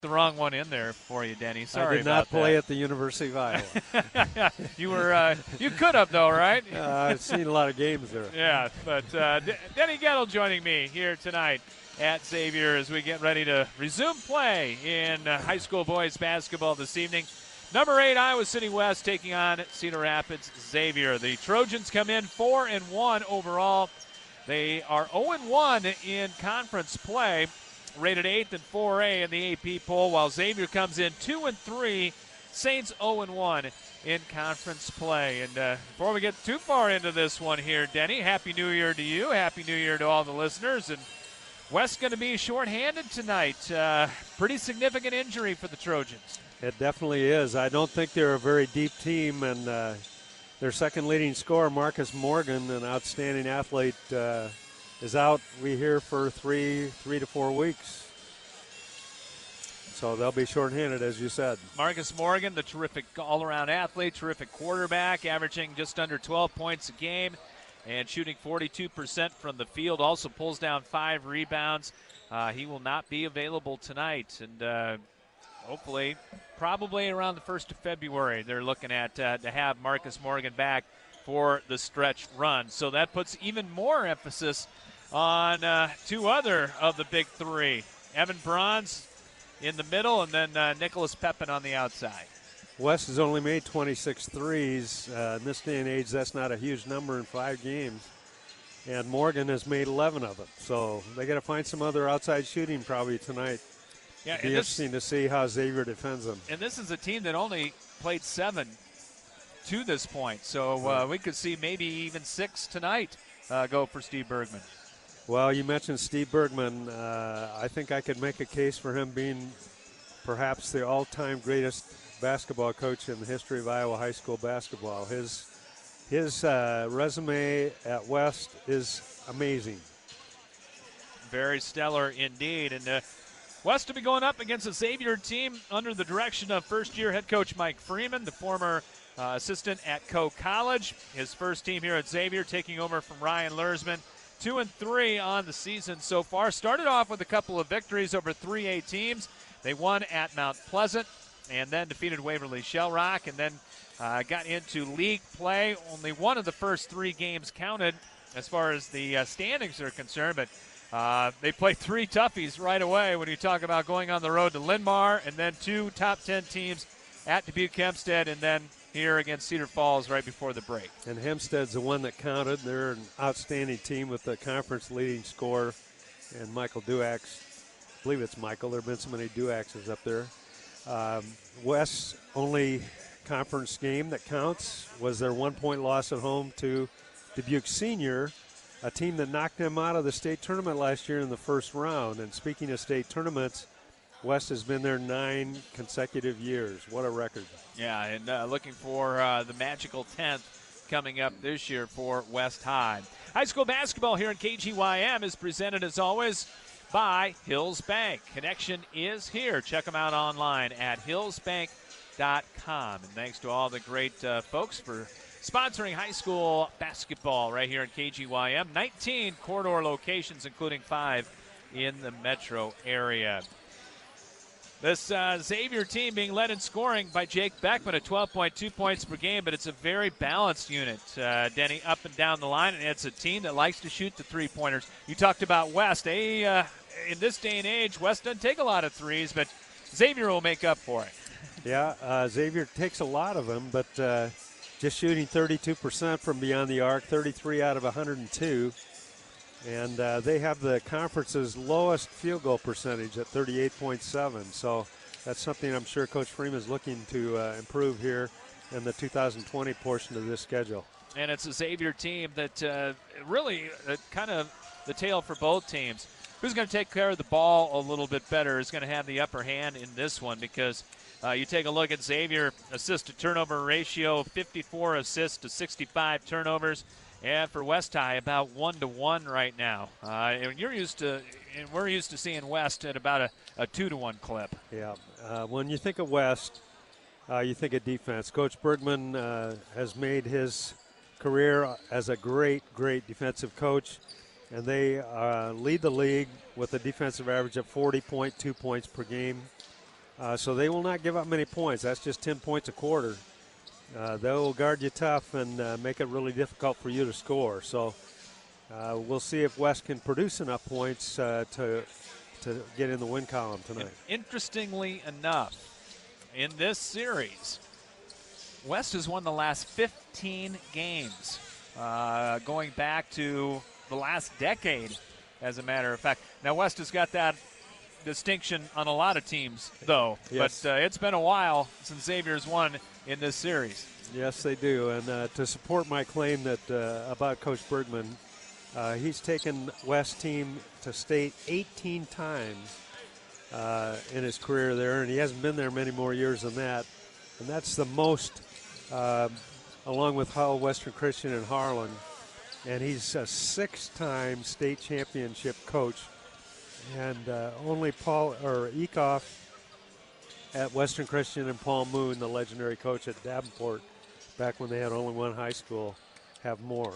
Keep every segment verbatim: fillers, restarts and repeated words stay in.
The wrong one in there for you, Denny. Sorry I did not about play that. at the University of Iowa. you were, uh, you could have though, right? uh, I've seen a lot of games there. Yeah, but uh, D- Denny Gettle joining me here tonight at Xavier as we get ready to resume play in uh, high school boys basketball this evening. Number eight, Iowa City West taking on Cedar Rapids Xavier. The Trojans come in four and one overall. They are zero and one in conference play, rated eighth in four A in the A P poll, while Xavier comes in two and three. Saints zero and one in conference play. And uh, before we get too far into this one here, Denny, Happy New Year to you. Happy New Year to all the listeners. And West's going to be shorthanded tonight. Uh, pretty significant injury for the Trojans. It definitely is. I don't think they're a very deep team, and uh, their second leading scorer, Marcus Morgan, an outstanding athlete, uh, is out, we hear, for three, three to four weeks. So they'll be shorthanded, as you said. Marcus Morgan, the terrific all-around athlete, terrific quarterback, averaging just under twelve points a game and shooting forty-two percent from the field. Also pulls down five rebounds. Uh, he will not be available tonight, and uh, hopefully, probably around the first of February, they're looking at uh, to have Marcus Morgan back for the stretch run. So that puts even more emphasis on uh, two other of the big three. Evan Bronze in the middle, and then uh, Nicholas Pepin on the outside. West has only made twenty-six threes. Uh, in this day and age, that's not a huge number in five games. And Morgan has made eleven of them. So they got to find some other outside shooting probably tonight. Yeah, It'll be interesting to see how Xavier defends them. And this is a team that only played seven to this point. So uh, we could see maybe even six tonight uh, go for Steve Bergman. Well, you mentioned Steve Bergman. Uh, I think I could make a case for him being perhaps the all-time greatest basketball coach in the history of Iowa high school basketball. His his uh, resume at West is amazing. Very stellar indeed. And uh, West will be going up against a Xavier team under the direction of first-year head coach Mike Freeman, the former uh, assistant at Coe College. His first team here at Xavier, taking over from Ryan Lursman. Two and three on the season so far. Started off with a couple of victories over three A teams. They won at Mount Pleasant and then defeated Waverly Shell Rock, and then uh, got into league play. Only one of the first three games counted as far as the uh, standings are concerned, but uh, they played three toughies right away when you talk about going on the road to Linn-Mar, and then two top ten teams at Dubuque Hempstead, and then here against Cedar Falls right before the break. And Hempstead's the one that counted. They're an outstanding team with the conference leading scorer, and Michael Duax. I believe it's Michael. There have been so many Duaxes up there. Um, West's only conference game that counts was their one-point loss at home to Dubuque Senior, a team that knocked them out of the state tournament last year in the first round. And speaking of state tournaments, West has been there nine consecutive years. What a record. Yeah, and uh, looking for uh, the magical tenth coming up this year for West High. High school basketball here in K G Y M is presented, as always, by Hills Bank. Connection is here. Check them out online at hills bank dot com. And thanks to all the great uh, folks for sponsoring high school basketball right here in K G Y M. nineteen corridor locations, including five in the metro area. This uh, Xavier team being led in scoring by Jake Beckman at twelve point two points per game, but it's a very balanced unit, uh, Denny, up and down the line, and it's a team that likes to shoot the three-pointers. You talked about West. They, uh, in this day and age, West doesn't take a lot of threes, but Xavier will make up for it. Yeah, uh, Xavier takes a lot of them, but uh, just shooting thirty-two percent from beyond the arc, thirty-three out of one hundred two. And uh, they have the conference's lowest field goal percentage at thirty-eight point seven. So that's something I'm sure Coach Freeman is looking to uh, improve here in the two thousand twenty portion of this schedule. And it's a Xavier team that uh, really uh, kind of the tale for both teams. Who's going to take care of the ball a little bit better is going to have the upper hand in this one, because uh, you take a look at Xavier assist-to-turnover ratio, fifty-four assists to sixty-five turnovers. And for West High, about one to one right now. Uh, and you're used to, and we're used to seeing West at about a, a two to one clip. Yeah. Uh, when you think of West, uh, you think of defense. Coach Bergman uh, has made his career as a great, great defensive coach, and they uh, lead the league with a defensive average of forty point two points per game. Uh, so they will not give up many points. That's just ten points a quarter. Uh, they will guard you tough and uh, make it really difficult for you to score. So uh, we'll see if West can produce enough points uh, to to get in the win column tonight. And interestingly enough, in this series, West has won the last fifteen games, uh, going back to the last decade, as a matter of fact. Now, West has got that distinction on a lot of teams, though. Yes. But uh, it's been a while since Xavier's won in this series. Yes, they do. And uh, to support my claim that uh, about Coach Bergman, uh, he's taken West team to state eighteen times uh, in his career there, and he hasn't been there many more years than that. And that's the most, uh, along with Hull, Western Christian, and Harlan. And he's a six-time state championship coach. And uh, only Paul or Ecoff at Western Christian and Paul Moon, the legendary coach at Davenport, back when they had only one high school, have more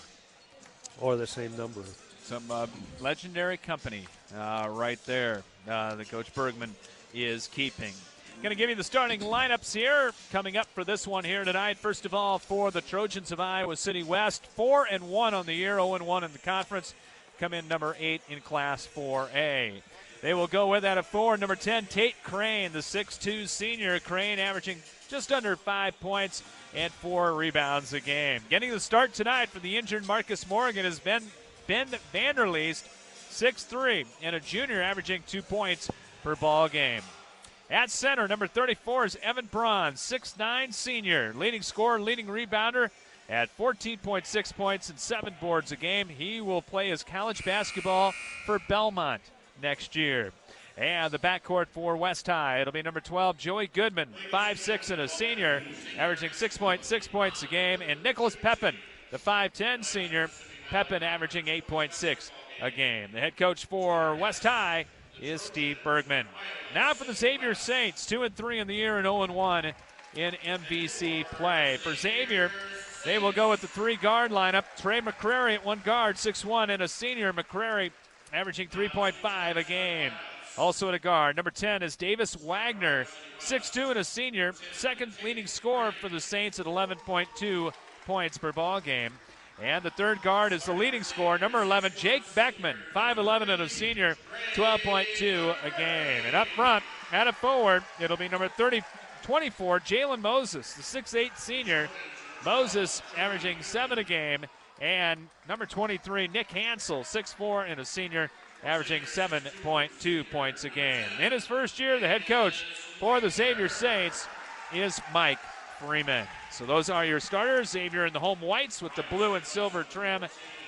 or the same number. Some uh, legendary company uh, right there uh, that Coach Bergman is keeping. Going to give you the starting lineups here coming up for this one here tonight. First of all, for the Trojans of Iowa City West, four and one on the year, oh and one in the conference. Come in number eight in Class four A. They will go with that at four. Number ten, Tate Crane, the six two senior. Crane averaging just under five points and four rebounds a game. Getting the start tonight for the injured Marcus Morgan is Ben, ben Vanderleest, six three, and a junior averaging two points per ball game. At center, number thirty-four is Evan Braun, six nine senior. Leading scorer, leading rebounder at fourteen point six points and seven boards a game. He will play his college basketball for Belmont next year. And the backcourt for West High, it'll be number twelve, Joey Goodman, five six and a senior, averaging six point six points a game. And Nicholas Pepin, the five ten senior, Pepin averaging eight point six a game. The head coach for West High is Steve Bergman. Now for the Xavier Saints, two and three in the year and oh and one in M V C play. For Xavier, they will go with the three-guard lineup. Trey McCrary at one guard, six one, and a senior. McCrary averaging three point five a game. Also at a guard, number ten is Davis Wagner, six two and a senior. Second leading scorer for the Saints at eleven point two points per ball game. And the third guard is the leading scorer, number eleven, Jake Beckman, five eleven and a senior, twelve point two a game. And up front, at a forward, it'll be number thirty, twenty-four, Jalen Moses, the six eight senior. Moses averaging seven a game. And number twenty-three, Nick Hansel, six four and a senior, averaging seven point two points a game. In his first year, the head coach for the Xavier Saints is Mike Freeman. So those are your starters. Xavier in the home whites with the blue and silver trim,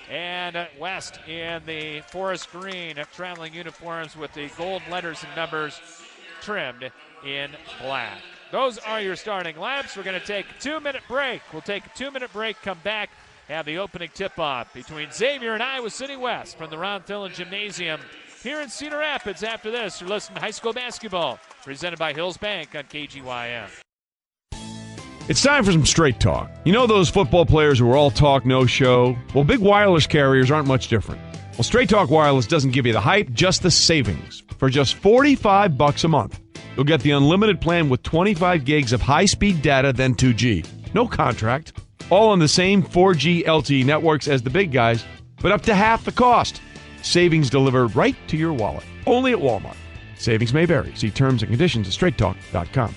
and West in the forest green traveling uniforms with the gold letters and numbers trimmed in black. Those are your starting laps. We're going to take a two-minute break. We'll take a two-minute break, come back, have the opening tip-off between Xavier and Iowa City West from the Ron Thillen Gymnasium here in Cedar Rapids. After this, you're listening to High School Basketball, presented by Hills Bank on K G Y M. It's time for some straight talk. You know those football players who are all talk, no show? Well, big wireless carriers aren't much different. Well, Straight Talk Wireless doesn't give you the hype, just the savings. For just forty-five bucks a month, you'll get the unlimited plan with twenty-five gigs of high-speed data, then two G. No contract. All on the same four G L T E networks as the big guys, but up to half the cost. Savings delivered right to your wallet. Only at Walmart. Savings may vary. See terms and conditions at straight talk dot com.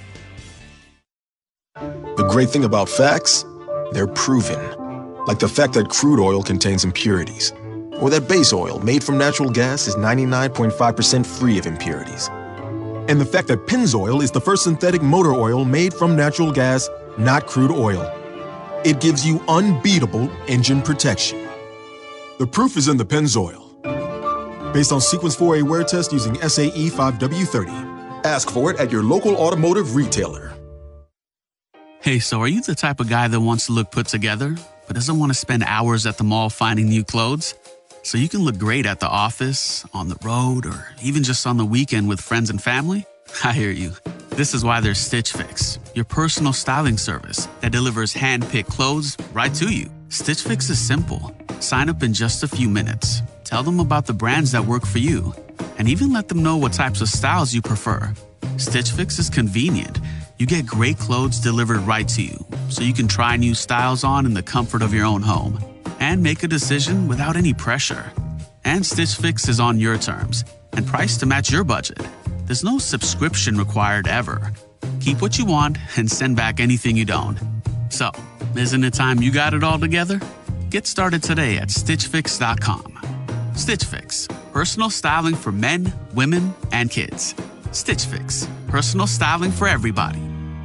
The great thing about facts, they're proven. Like the fact that crude oil contains impurities, or that base oil made from natural gas is ninety-nine point five percent free of impurities. And the fact that Pennzoil is the first synthetic motor oil made from natural gas, not crude oil. It gives you unbeatable engine protection. The proof is in the Pennzoil. Based on Sequence four A wear test using S A E five W thirty. Ask for it at your local automotive retailer. Hey, so are you the type of guy that wants to look put together, but doesn't want to spend hours at the mall finding new clothes? So you can look great at the office, on the road, or even just on the weekend with friends and family? I hear you. This is why there's Stitch Fix, your personal styling service that delivers hand-picked clothes right to you. Stitch Fix is simple. Sign up in just a few minutes. Tell them about the brands that work for you, and even let them know what types of styles you prefer. Stitch Fix is convenient. You get great clothes delivered right to you, so you can try new styles on in the comfort of your own home and make a decision without any pressure. And Stitch Fix is on your terms and priced to match your budget. There's no subscription required ever. Keep what you want and send back anything you don't. So, isn't it time you got it all together? Get started today at stitch fix dot com. Stitch Fix, personal styling for men, women, and kids. Stitch Fix, personal styling for everybody.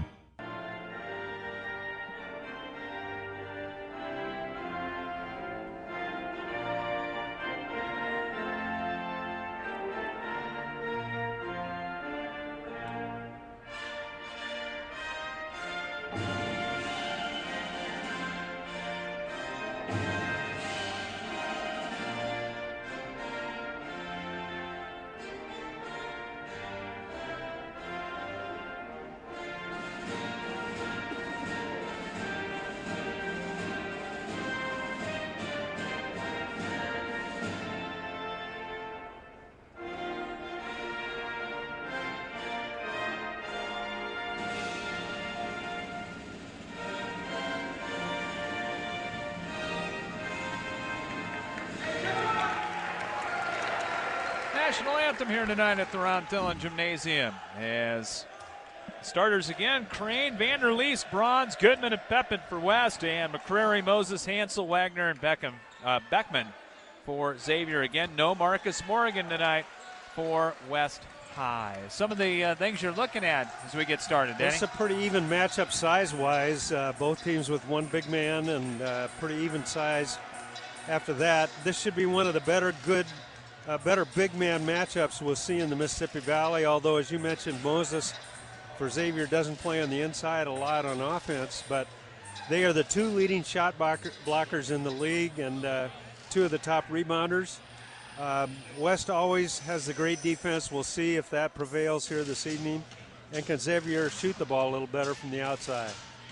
National anthem here tonight at the Ron Dillon Gymnasium. As starters again, Crane, Vanderleest, Bronze, Goodman, and Pepin for West, and McCrary, Moses, Hansel, Wagner, and Beckham, uh, Beckman for Xavier. Again, no Marcus Morgan tonight for West High. Some of the uh, things you're looking at as we get started, Danny. It's a pretty even matchup size-wise. Uh, both teams with one big man and uh, pretty even size after that. This should be one of the better good Uh, better big man matchups we'll see in the Mississippi Valley, although, as you mentioned, Moses for Xavier doesn't play on the inside a lot on offense, but they are the two leading shot blocker, blockers in the league and uh, two of the top rebounders. Um, West always has the great defense. We'll see if that prevails here this evening. And can Xavier shoot the ball a little better from the outside?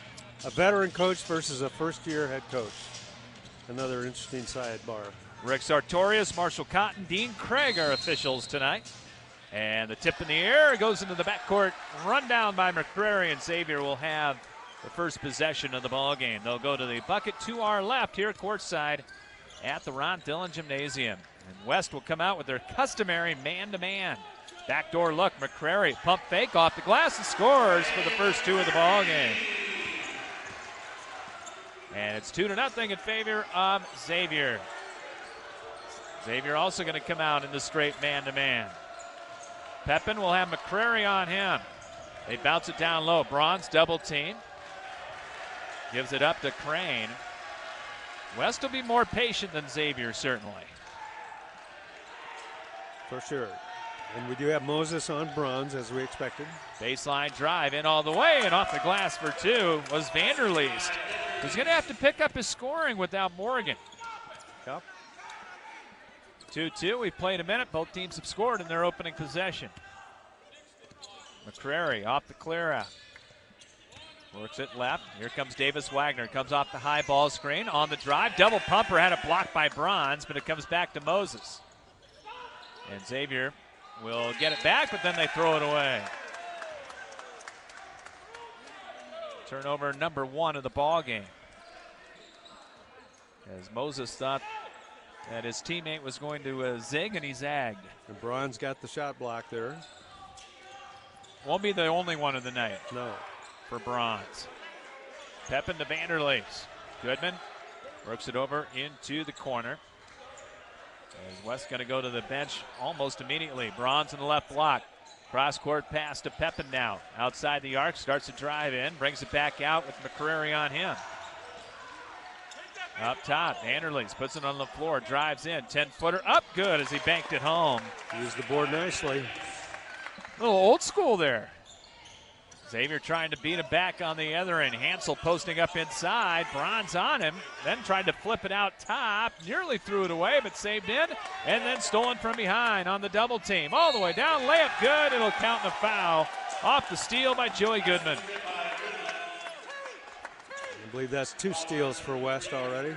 A veteran coach versus a first-year head coach. Another interesting sidebar. Rick Sartorius, Marshall Cotton, Dean Craig are officials tonight. And the tip in the air goes into the backcourt, run down by McCrary, and Xavier will have the first possession of the ball game. They'll go to the bucket to our left here courtside at the Ron Dillon Gymnasium. And West will come out with their customary man-to-man. Backdoor look, McCrary, pump fake off the glass and scores for the first two of the ball game. And it's two to nothing in favor of Xavier. Xavier also going to come out in the straight man-to-man. Pepin will have McCrary on him. They bounce it down low. Bronze double team. Gives it up to Crane. West will be more patient than Xavier, certainly. For sure. And we do have Moses on Bronze, as we expected. Baseline drive in all the way, and off the glass for two was Vanderleest. He's going to have to pick up his scoring without Morgan. Yep. two two, we've played a minute. Both teams have scored in their opening possession. McCrary off the clear out. Works it left. Here comes Davis Wagner. Comes off the high ball screen. On the drive. Double pumper had it blocked by Bronze, but it comes back to Moses. And Xavier will get it back, but then they throw it away. Turnover number one of the ball game. As Moses thought that his teammate was going to uh, zig, and he zagged. And Bronze got the shot block there. Won't be the only one of the night. No. For Bronze. Pepin to Vanderleest. Goodman works it over into the corner. As West going to go to the bench almost immediately. Bronze in the left block. Cross-court pass to Pepin now. Outside the arc, starts to drive in, brings it back out with McCrary on him. Up top, Vanderleest puts it on the floor, drives in, ten-footer up good as he banked it home. Used the board nicely. A little old school there. Xavier trying to beat him back on the other end. Hansel posting up inside. Bronze on him. Then tried to flip it out top. Nearly threw it away, but saved in. And then stolen from behind on the double team. All the way down. Layup good. It'll count the foul. Off the steal by Joey Goodman. I believe that's two steals for West already.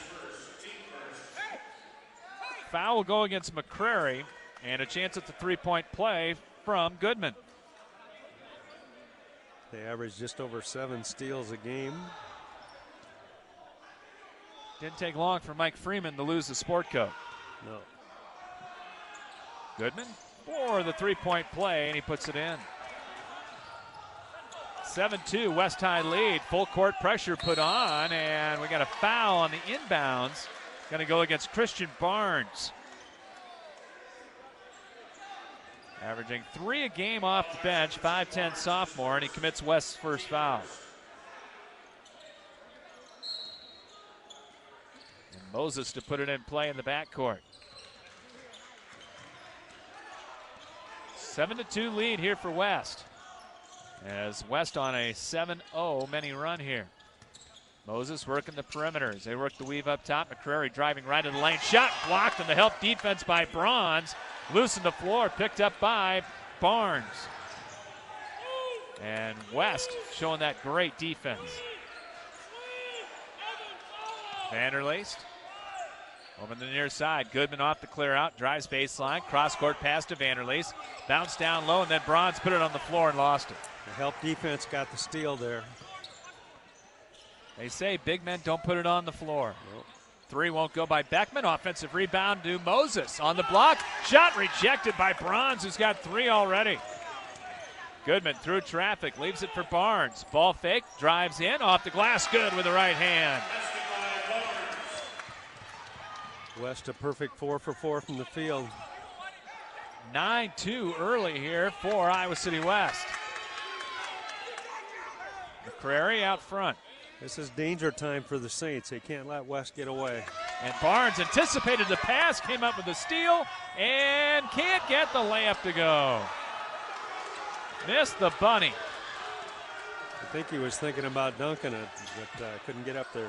Foul will go against McCrary. And a chance at the three-point play from Goodman. They average just over seven steals a game. Didn't take long for Mike Freeman to lose the sport coat. No. Goodman for the three-point play, and he puts it in. seven two, West High lead. Full court pressure put on, and we got a foul on the inbounds. Going to go against Christian Barnes. Averaging three a game off the bench, five ten sophomore, and he commits West's first foul. And Moses to put it in play in the backcourt. seven to two lead here for West, as West on a seven oh many run here. Moses working the perimeters. They work the weave up top. McCrary driving right in the lane. Shot blocked, and the help defense by Bronze. Loosened the floor, picked up by Barnes. And West showing that great defense. Vanderleest over the near side. Goodman off the clear out. Drives baseline. Cross court pass to Vanderleest. Bounce down low, and then Bronze put it on the floor and lost it. The help defense got the steal there. They say big men don't put it on the floor. Nope. Three won't go by Beckman. Offensive rebound to Moses on the block. Shot rejected by Bronze, who's got three already. Goodman through traffic, leaves it for Barnes. Ball fake, drives in, off the glass, good with the right hand. West a perfect four for four from the field. nine two early here for Iowa City West. McCrary out front. This is danger time for the Saints. They can't let West get away. And Barnes anticipated the pass, came up with the steal, and can't get the layup to go. Missed the bunny. I think he was thinking about dunking it, but uh, couldn't get up there.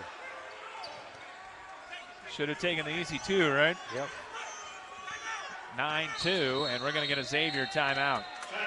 Should have taken the easy two, right? Yep. nine two, and we're going to get a Xavier timeout.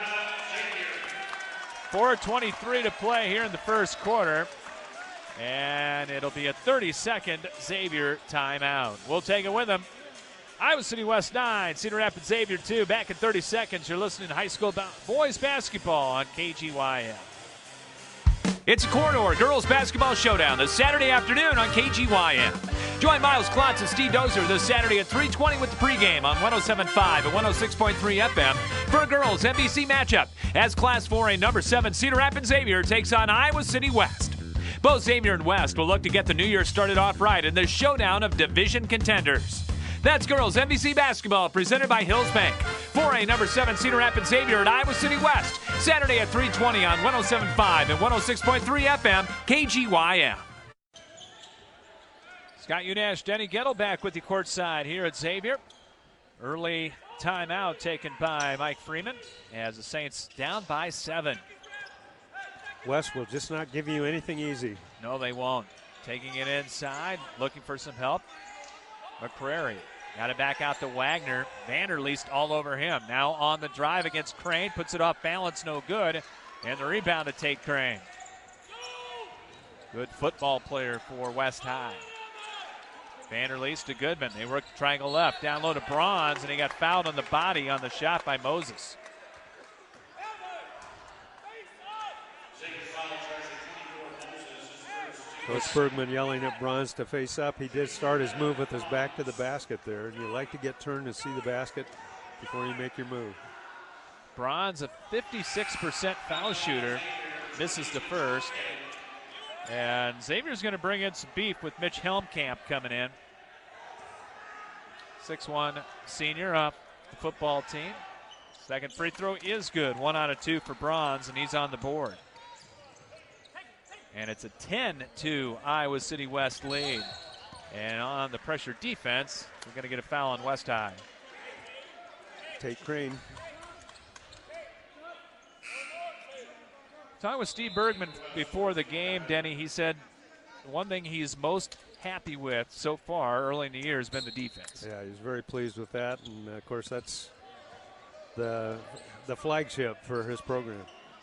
four twenty-three to play here in the first quarter. And it'll be a thirty-second Xavier timeout. We'll take it with them. Iowa City West nine, Cedar Rapids Xavier two. Back in thirty seconds. You're listening to high school boys basketball on K G Y M. It's a Corridor Girls Basketball Showdown this Saturday afternoon on K G Y M. Join Miles Klotz and Steve Dozer this Saturday at three twenty with the pregame on one oh seven point five and one oh six point three F M for a girls N B C matchup as Class four A number seven Cedar Rapids Xavier takes on Iowa City West. Both Xavier and West will look to get the new year started off right in the showdown of division contenders. That's girls N B C basketball presented by Hills Bank. four A number seven Cedar Rapids Xavier at Iowa City West. Saturday at three twenty on one oh seven point five and one oh six point three F M K G Y M. Scott Unash, Denny Gettle back with you courtside here at Xavier. Early timeout taken by Mike Freeman as the Saints down by seven. West will just not give you anything easy. No, they won't. Taking it inside, looking for some help. McCrary got it back out to Wagner. Vanderleest all over him. Now on the drive against Crane, puts it off balance, no good. And the rebound to Tate Crane. Good football player for West High. Vanderleest to Goodman. They work the triangle left, down low to Bronze, and he got fouled on the body on the shot by Moses. Coach Bergman yelling at Bronze to face up. He did start his move with his back to the basket there, and you like to get turned to see the basket before you make your move. Bronze, a fifty-six percent foul shooter, misses the first. And Xavier's going to bring in some beef with Mitch Helmkamp coming in. six one senior off the football team. Second free throw is good. One out of two for Bronze, and he's on the board. And it's a ten two Iowa City West lead. And on the pressure defense, we're going to get a foul on West High. Tate Crane. Talking with Steve Bergman before the game, Denny, he said one thing he's most happy with so far early in the year has been the defense. Yeah, he's very pleased with that. And, of course, that's the, the flagship for his program.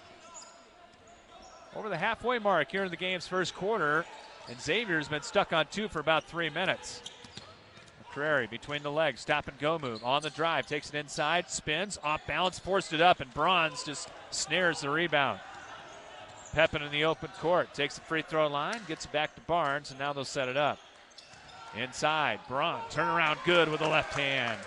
Over the halfway mark here in the game's first quarter, and Xavier's been stuck on two for about three minutes. McCrary between the legs, stop and go move. On the drive, takes it inside, spins, off balance, forced it up, and Bronze just snares the rebound. Pepin in the open court. Takes the free throw line, gets it back to Barnes, and now they'll set it up. Inside, Braun, turnaround good with the left hand.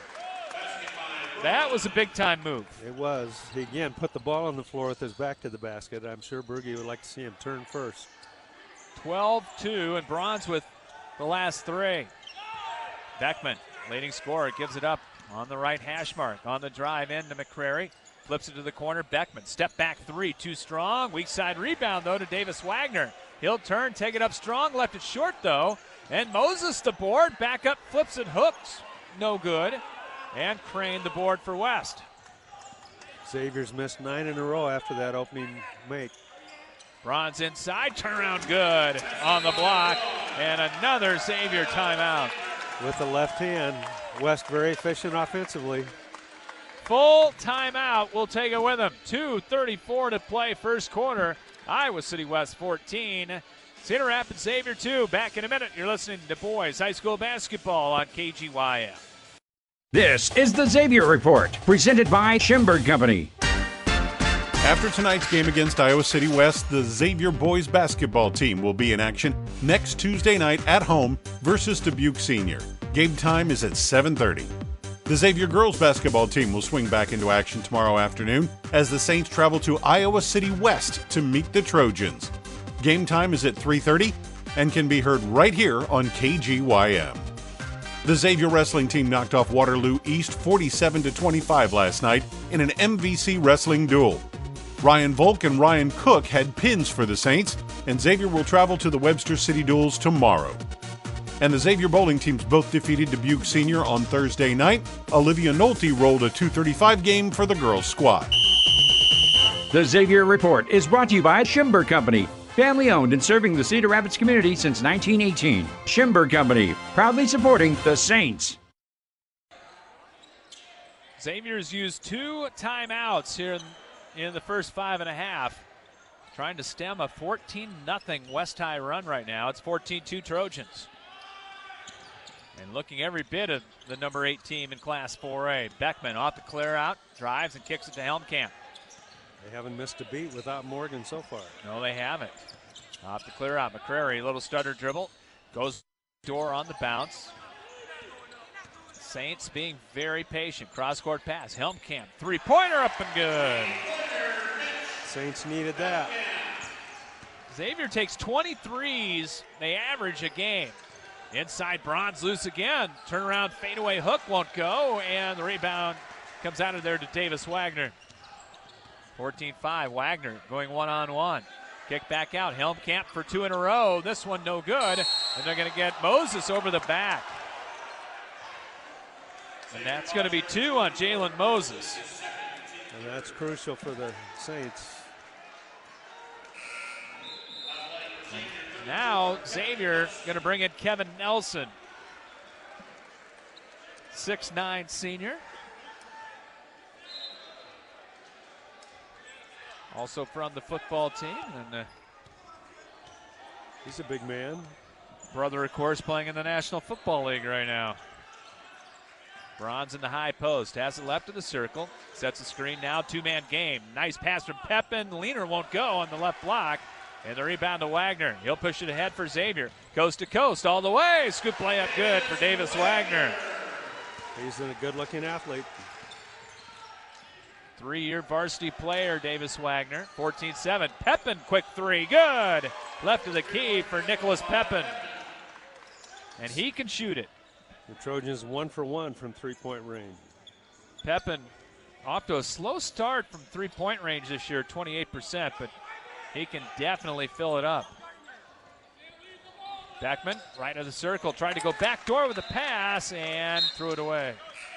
That was a big-time move. It was. He, again, put the ball on the floor with his back to the basket. I'm sure Berge would like to see him turn first. twelve two, and Braun's with the last three. Beckman, leading scorer, gives it up on the right hash mark. On the drive in to McCrary. Flips it to the corner. Beckman, step back three, too strong. Weak side rebound, though, to Davis Wagner. He'll turn, take it up strong, left it short, though. And Moses the board, back up, flips it, hooks. No good. And Crane the board for West. Xavier's missed nine in a row after that opening make. Braun's inside, turnaround good on the block. And another Xavier timeout. With the left hand, West very efficient offensively. Full timeout. We'll take it with him. two thirty-four to play first quarter. Iowa City West fourteen. Cedar Rapids Xavier two. Back in a minute. You're listening to Boys High School Basketball on K G Y F. This is the Xavier Report, presented by Schimberg Company. After tonight's game against Iowa City West, the Xavier boys basketball team will be in action next Tuesday night at home versus Dubuque Senior. Game time is at seven thirty. The Xavier girls basketball team will swing back into action tomorrow afternoon as the Saints travel to Iowa City West to meet the Trojans. Game time is at three thirty and can be heard right here on K G Y M. The Xavier wrestling team knocked off Waterloo East forty-seven to twenty-five last night in an M V C wrestling duel. Ryan Volk and Ryan Cook had pins for the Saints, and Xavier will travel to the Webster City duels tomorrow. And the Xavier bowling teams both defeated Dubuque Senior on Thursday night. Olivia Nolte rolled a two thirty-five game for the girls' squad. The Xavier Report is brought to you by Schimberg Company, family owned and serving the Cedar Rapids community since nineteen eighteen. Schimberg Company, proudly supporting the Saints. Xavier's used two timeouts here in, in the first five and a half, trying to stem a fourteen nothing West High run right now. It's fourteen two Trojans. And looking every bit of the number eight team in Class four A. Beckman off the clear out, drives and kicks it to Helmkamp. They haven't missed a beat without Morgan so far. No, they haven't. Off the clear out, McCrary, little stutter dribble, goes door on the bounce. Saints being very patient. Cross-court pass, Helmkamp, three-pointer up and good. Saints needed that. Xavier takes twenty-threes. They average a game. Inside, Braun's loose again. Turnaround fadeaway hook won't go, and the rebound comes out of there to Davis Wagner. fourteen five, Wagner going one-on-one. Kick back out, Helmkamp for two in a row. This one no good, and they're going to get Moses over the back. And that's going to be two on Jalen Moses. And that's crucial for the Saints. Now Xavier going to bring in Kevin Nelson, six nine senior. Also from the football team, and uh, he's a big man. Brother, of course, playing in the National Football League right now. Bronze in the high post, has it left of the circle, sets a screen now, two-man game. Nice pass from Pepin, Leaner won't go on the left block. And the rebound to Wagner. He'll push it ahead for Xavier. Coast to coast all the way. Scoop play up good for Davis Wagner. He's a good-looking athlete. Three-year varsity player, Davis Wagner. fourteen seven. Pepin, quick three. Good. Left of the key for Nicholas Pepin. And he can shoot it. The Trojans one for one from three-point range. Pepin off to a slow start from three-point range this year, twenty-eight percent, but he can definitely fill it up. Beckman, right of the circle, trying to go back door with a pass and threw it away.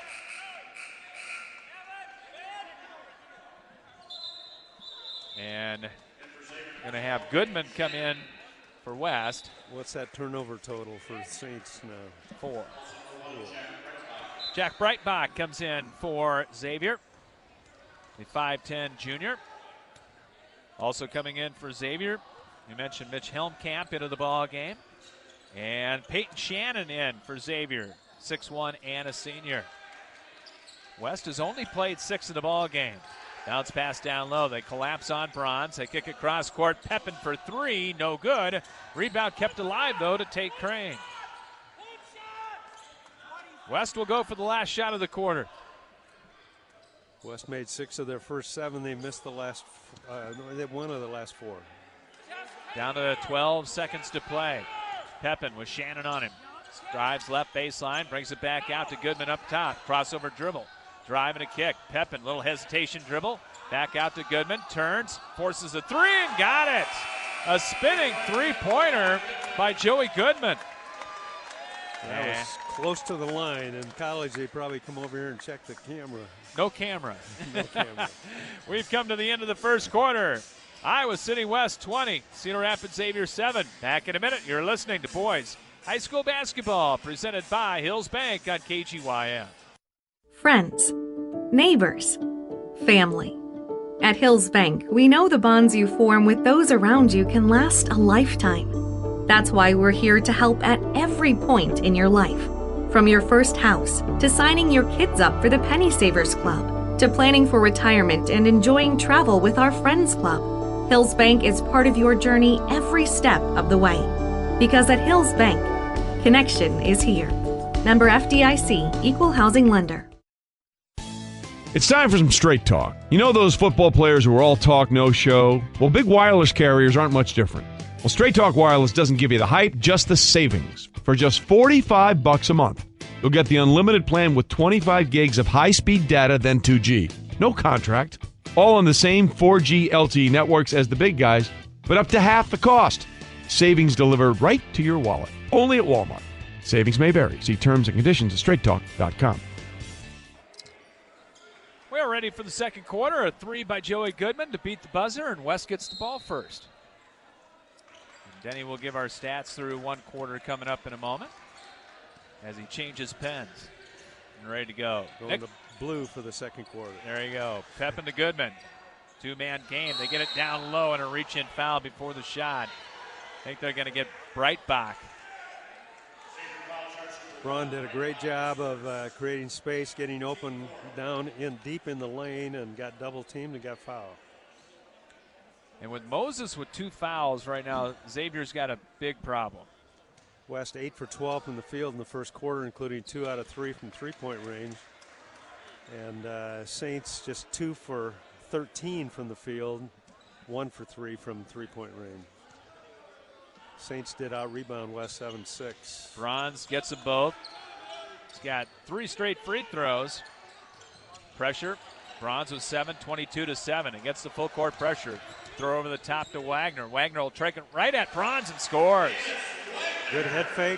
And going to have Goodman come in for West. What's that turnover total for Saints now? Four. Yeah. Jack Breitbach comes in for Xavier, the five ten junior. Also coming in for Xavier, you mentioned Mitch Helmkamp into the ball game. And Peyton Shannon in for Xavier, six one and a senior. West has only played six in the ball game. Bounce pass down low. They collapse on Bronze. They kick across court. Pepin for three. No good. Rebound kept alive, though, to Tate Crane. West will go for the last shot of the quarter. West made six of their first seven. They missed the last, uh, they one of the last four. Down to twelve seconds to play. Pepin with Shannon on him. Drives left baseline, brings it back out to Goodman up top. Crossover dribble. Drive and a kick. Pepin, little hesitation dribble. Back out to Goodman. Turns, forces a three and got it. A spinning three-pointer by Joey Goodman. That was close to the line. In college, they probably come over here and check the camera. No camera. No camera. We've come to the end of the first quarter. Iowa City West twenty, Cedar Rapids Xavier seven. Back in a minute. You're listening to Boys High School Basketball, presented by Hills Bank on K G Y M. Friends, neighbors, family. At Hills Bank, we know the bonds you form with those around you can last a lifetime. That's why we're here to help at every point in your life. From your first house, to signing your kids up for the Penny Savers Club, to planning for retirement and enjoying travel with our Friends Club. Hills Bank is part of your journey every step of the way. Because at Hills Bank, connection is here. Member F D I C, Equal Housing Lender. It's time for some straight talk. You know those football players who are all talk, no show? Well, big wireless carriers aren't much different. Well, Straight Talk Wireless doesn't give you the hype, just the savings. For just forty-five bucks a month, you'll get the unlimited plan with twenty-five gigs of high-speed data, then two G. No contract. All on the same four G L T E networks as the big guys, but up to half the cost. Savings delivered right to your wallet. Only at Walmart. Savings may vary. See terms and conditions at straight talk dot com. We're ready for the second quarter. A three by Joey Goodman to beat the buzzer, and West gets the ball first. And Denny will give our stats through one quarter coming up in a moment as he changes pens and ready to go. Going Nick, to blue for the second quarter. There you go. Pepin to Goodman. Two-man game. They get it down low and a reach-in foul before the shot. I think they're going to get Breitbach. Braun did a great job of uh, creating space, getting open down in deep in the lane, and got double teamed and got fouled. And with Moses with two fouls right now, Xavier's got a big problem. West eight for twelve from the field in the first quarter, including two out of three from three-point range. And uh, Saints just two for thirteen from the field, one for three from three-point range. Saints did out-rebound West seven six. Bronze gets them both. He's got three straight free throws. Pressure. Bronze was seven, twenty-two to seven. It gets the full court pressure. Throw over the top to Wagner. Wagner will take it right at Bronze and scores. Good head fake.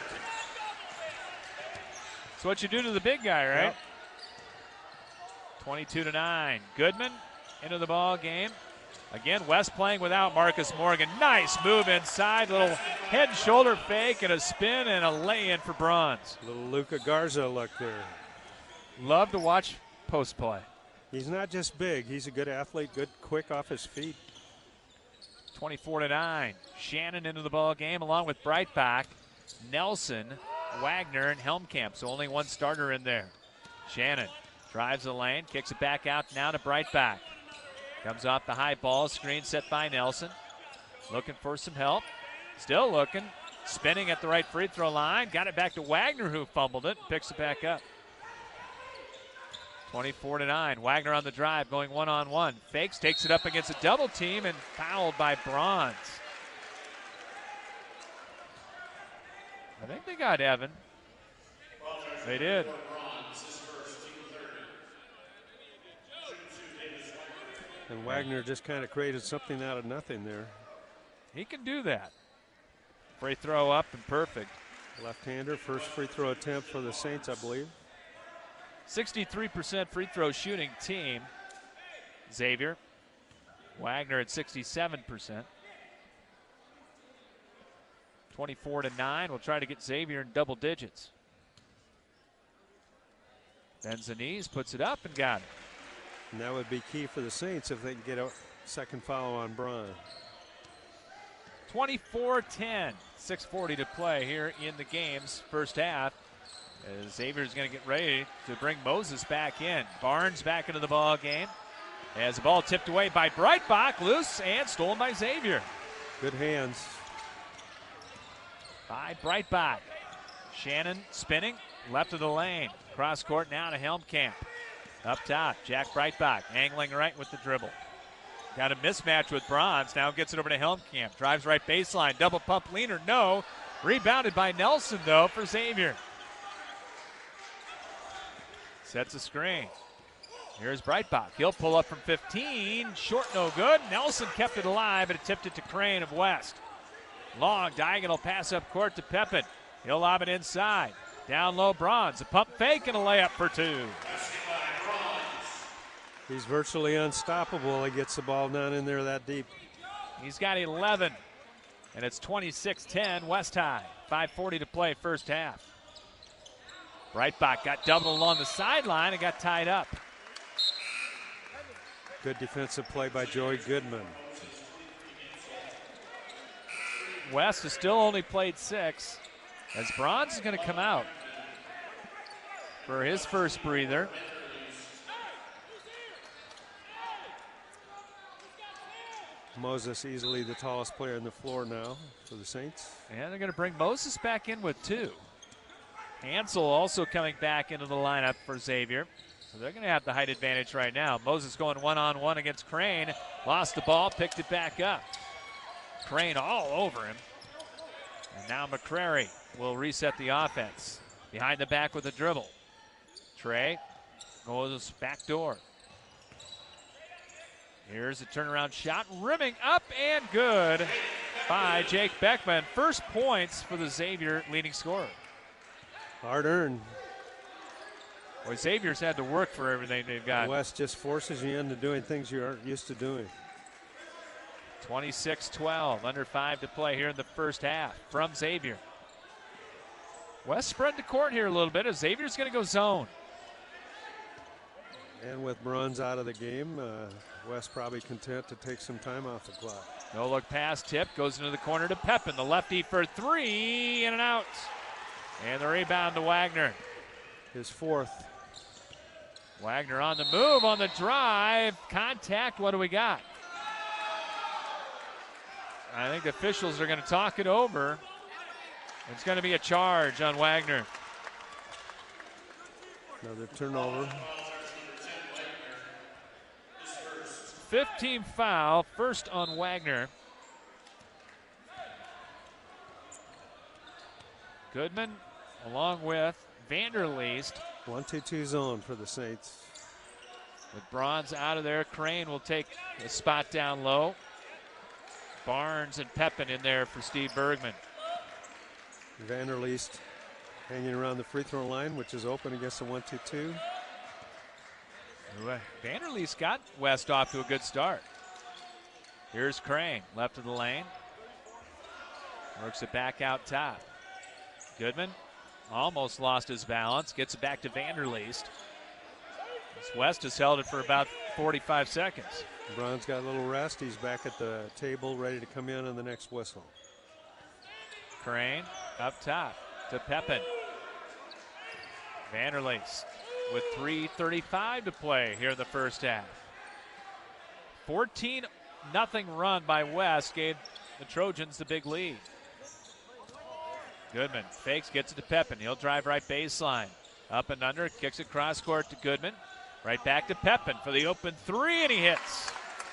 That's what you do to the big guy, right? Yep. twenty-two to nine. Goodman into the ball game. Again, West playing without Marcus Morgan. Nice move inside. Little head and shoulder fake and a spin and a lay-in for Bronze. Little Luka Garza look there. Love to watch post play. He's not just big. He's a good athlete, good quick off his feet. twenty-four to nine. Shannon into the ball game along with Breitbach, Nelson, Wagner, and Helmkamp. So only one starter in there. Shannon drives the lane, kicks it back out now to Breitbach. Comes off the high ball, screen set by Nelson. Looking for some help. Still looking. Spinning at the right free throw line. Got it back to Wagner, who fumbled it. Picks it back up. twenty-four to nine. Wagner on the drive, going one-on-one. Fakes, takes it up against a double team, and fouled by Bronze. I think they got Evan. They did. And Wagner just kind of created something out of nothing there. He can do that. Free throw up and perfect. Left-hander, first free throw attempt for the Saints, I believe. sixty-three percent free throw shooting team, Xavier. Wagner at sixty-seven percent. twenty-four to nine. We'll try to get Xavier in double digits. Benzaniz puts it up and got it. And that would be key for the Saints if they can get a second foul on Braun. twenty-four ten. six forty to play here in the game's first half. As Xavier's going to get ready to bring Moses back in. Barnes back into the ball game. As the ball tipped away by Breitbach, loose and stolen by Xavier. Good hands. By Breitbach. Shannon spinning, left of the lane. Cross court now to Helmkamp. Up top, Jack Breitbach angling right with the dribble. Got a mismatch with Bronze. Now gets it over to Helmkamp. Drives right baseline. Double pump leaner. No. Rebounded by Nelson, though, for Xavier. Sets a screen. Here's Breitbach. He'll pull up from fifteen. Short, no good. Nelson kept it alive, but it tipped it to Crane of West. Long diagonal pass up court to Pepin. He'll lob it inside. Down low, Bronze. A pump fake and a layup for two. He's virtually unstoppable. He gets the ball down in there that deep. He's got eleven, and it's twenty-six ten West High. five forty to play first half. Breitbach got doubled along the sideline and got tied up. Good defensive play by Joey Goodman. West has still only played six, as Bronze is going to come out for his first breather. Moses easily the tallest player on the floor now for the Saints. And they're going to bring Moses back in with two. Hansel also coming back into the lineup for Xavier. So they're going to have the height advantage right now. Moses going one-on-one against Crane. Lost the ball, picked it back up. Crane all over him. And now McCrary will reset the offense. Behind the back with a dribble. Trey goes back door. Here's a turnaround shot, rimming up and good by Jake Beckman. First points for the Xavier leading scorer. Hard earned. Well, Xavier's had to work for everything they've got. West just forces you into doing things you aren't used to doing. twenty-six twelve, under five to play here in the first half from Xavier. West spread the court here a little bit as Xavier's going to go zone. And with Bruns out of the game, uh, West probably content to take some time off the clock. No look pass tip, goes into the corner to Pepin. The lefty for three, in and out. And the rebound to Wagner. His fourth. Wagner on the move, on the drive. Contact, what do we got? I think the officials are going to talk it over. It's going to be a charge on Wagner. Another turnover. fifteen foul, first on Wagner. Goodman along with Vanderleest. one two two zone for the Saints. With Bronze out of there, Crane will take a spot down low. Barnes and Pepin in there for Steve Bergman. Vanderleest hanging around the free throw line, which is open against the one two two. Vanderleest got West off to a good start. Here's Crane, left of the lane. Works it back out top. Goodman almost lost his balance, gets it back to Vanderleest. West has held it for about forty-five seconds. Brown's got a little rest. He's back at the table ready to come in on the next whistle. Crane up top to Pepin. Vanderleest with three thirty-five to play here in the first half. fourteen nothing run by West gave the Trojans the big lead. Goodman fakes, gets it to Pepin. He'll drive right baseline. Up and under, kicks it cross court to Goodman. Right back to Pepin for the open three, and he hits.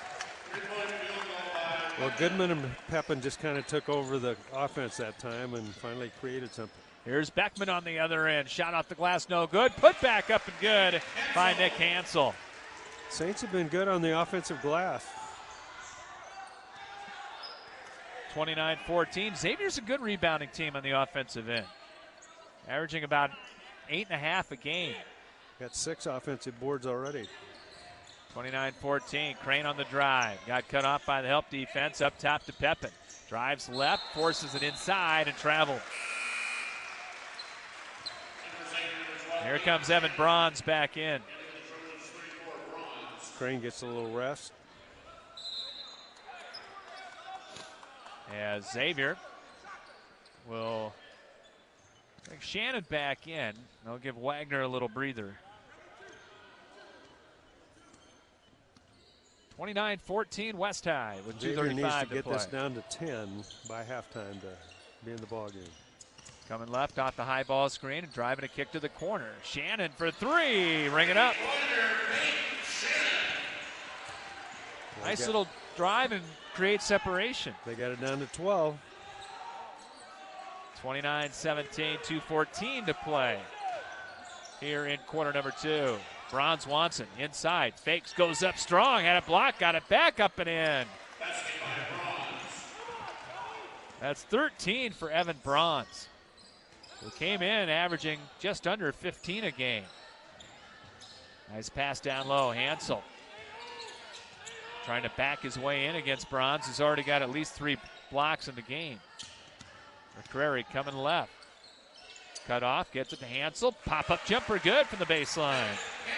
Well, Goodman and Pepin just kind of took over the offense that time and finally created something. Here's Beckman on the other end. Shot off the glass, no good. Put back up and good by Nick Hansel. Saints have been good on the offensive glass. twenty-nine fourteen. Xavier's a good rebounding team on the offensive end. Averaging about eight and a half a game. Got six offensive boards already. twenty-nine fourteen. Crane on the drive. Got cut off by the help defense. Up top to Pepin. Drives left, forces it inside, and travel. Here comes Evan Bronze back in. Crane gets a little rest. As Xavier will bring Shannon back in. They'll give Wagner a little breather. twenty-nine fourteen West High with two Xavier needs thirty-five to get play. this down to ten by halftime to be in the ball game. Coming left off the high ball screen and driving a kick to the corner. Shannon for three. Ring it up. Nice got, little drive and create separation. They got it down to twelve. twenty-nine seventeen, two fourteen to play here in quarter number two. Bronze Watson inside. Fakes, goes up strong. Had a block, got it back up and in. That's thirteen for Evan Bronze, who came in averaging just under fifteen a game. Nice pass down low. Hansel trying to back his way in against Bronze, who's already got at least three blocks in the game. McCrary coming left. Cut off, gets it to Hansel. Pop-up jumper good from the baseline.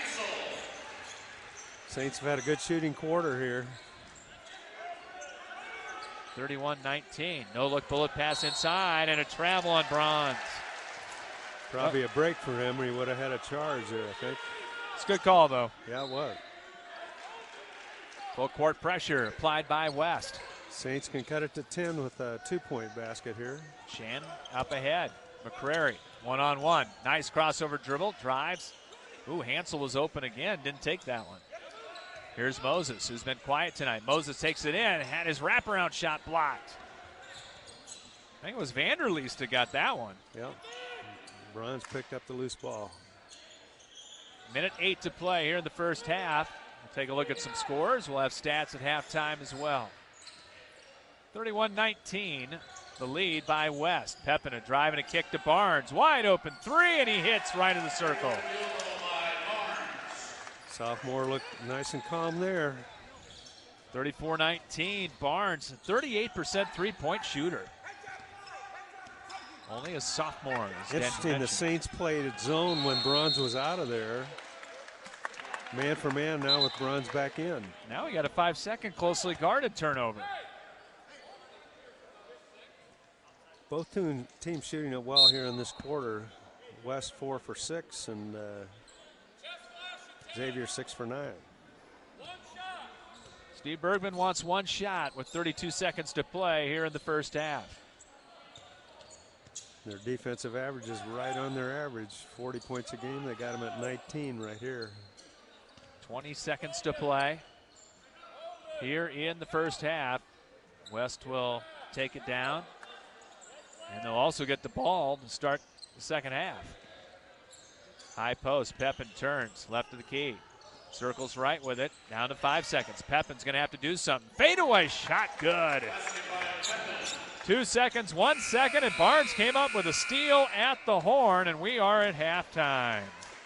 Saints have had a good shooting quarter here. thirty-one nineteen. No-look bullet pass inside and a travel on Bronze. Probably a break for him, or he would have had a charge there, I think. It's a good call, though. Yeah, it was. Full court pressure applied by West. Saints can cut it to ten with a two-point basket here. Shannon up ahead. McCrary one-on-one. Nice crossover dribble. Drives. Ooh, Hansel was open again. Didn't take that one. Here's Moses, who's been quiet tonight. Moses takes it in. Had his wraparound shot blocked. I think it was Vanderleest that got that one. Yep. Bronze picked up the loose ball. Minute eight to play here in the first half. We'll take a look at some scores. We'll have stats at halftime as well. thirty-one nineteen, the lead by West. Pepin a drive and a kick to Barnes. Wide open three, and he hits right in the circle. Sophomore looked nice and calm there. thirty-four nineteen, Barnes, thirty-eight percent three-point shooter. Only a sophomore. Interesting, the Saints played at zone when Bronze was out of there. Man for man now with Bronze back in. Now we got a five-second closely guarded turnover. Both team, teams shooting it well here in this quarter. West four for six and uh, Xavier six for nine. Steve Bergman wants one shot with thirty-two seconds to play here in the first half. Their defensive average is right on their average. forty points a game. They got them at nineteen right here. twenty seconds to play here in the first half. West will take it down, and they'll also get the ball to start the second half. High post, Pepin turns left of the key. Circles right with it, down to five seconds. Pepin's going to have to do something. Fadeaway shot, good. Two seconds, one second, and Barnes came up with a steal at the horn, and we are at halftime.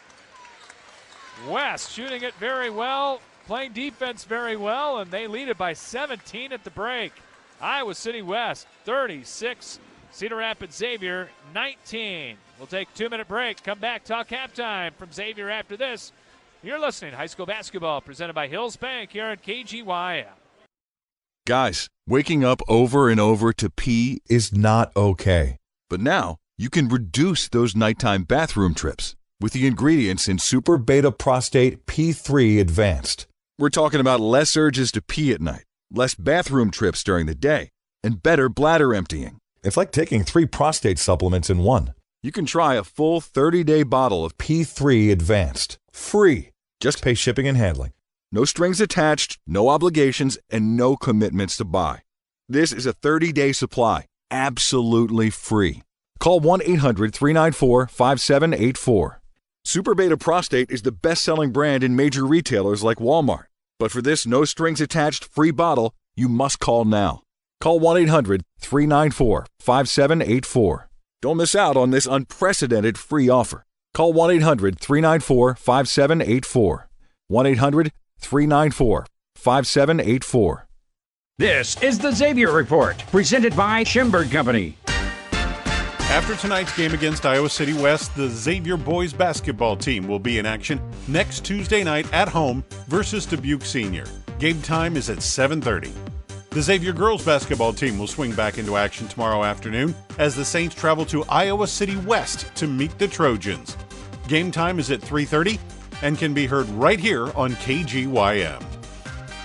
West shooting it very well, playing defense very well, and they lead it by seventeen at the break. Iowa City West, thirty-six. Cedar Rapids Xavier, nineteen. We'll take a two-minute break. Come back, talk halftime from Xavier after this. You're listening to High School Basketball presented by Hills Bank here on K G Y M. Guys, waking up over and over to pee is not okay. But now, you can reduce those nighttime bathroom trips with the ingredients in Super Beta Prostate P three Advanced. We're talking about less urges to pee at night, less bathroom trips during the day, and better bladder emptying. It's like taking three prostate supplements in one. You can try a full thirty-day bottle of P three Advanced. Free. Just pay shipping and handling. No strings attached, no obligations, and no commitments to buy. This is a thirty-day supply, absolutely free. Call one eight hundred three nine four five seven eight four. Super Beta Prostate is the best-selling brand in major retailers like Walmart. But for this no-strings-attached free bottle, you must call now. Call one eight hundred three nine four five seven eight four. Don't miss out on this unprecedented free offer. Call one eight hundred three nine four five seven eight four. one eight hundred three nine four five seven eight four. This is the Xavier Report, presented by Schimberg Company. After tonight's game against Iowa City West, the Xavier boys basketball team will be in action next Tuesday night at home versus Dubuque Senior. Game time is at seven thirty. The Xavier girls basketball team will swing back into action tomorrow afternoon as the Saints travel to Iowa City West to meet the Trojans. Game time is at three thirty and can be heard right here on K G Y M.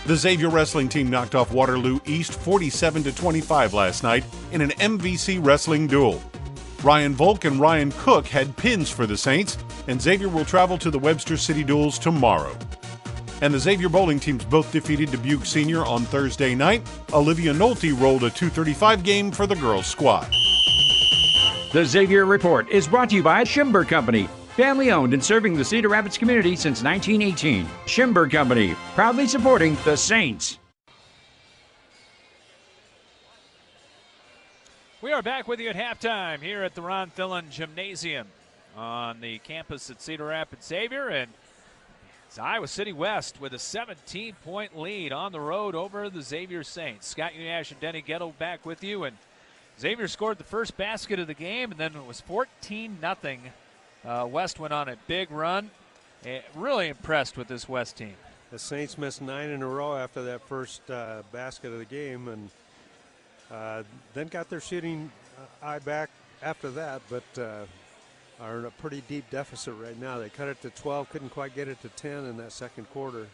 The Xavier wrestling team knocked off Waterloo East forty-seven to twenty-five last night in an M V C wrestling duel. Ryan Volk and Ryan Cook had pins for the Saints, and Xavier will travel to the Webster City duels tomorrow. And the Xavier bowling teams both defeated Dubuque Senior on Thursday night. Olivia Nolte rolled a two thirty-five game for the girls' squad. The Xavier Report is brought to you by Schimber Company, family owned and serving the Cedar Rapids community since nineteen eighteen. Schimber Company, proudly supporting the Saints. We are back with you at halftime here at the Ron Thillen Gymnasium on the campus at Cedar Rapids Xavier, and it's Iowa City West with a seventeen-point lead on the road over the Xavier Saints. Scott Unash and Denny Ghetto back with you, and Xavier scored the first basket of the game, and then it was fourteen nothing. Uh, West went on a big run. Uh, really impressed with this West team. The Saints missed nine in a row after that first uh, basket of the game, and uh, then got their shooting eye back after that, but uh, are in a pretty deep deficit right now. They cut it to twelve, couldn't quite get it to ten in that second quarter,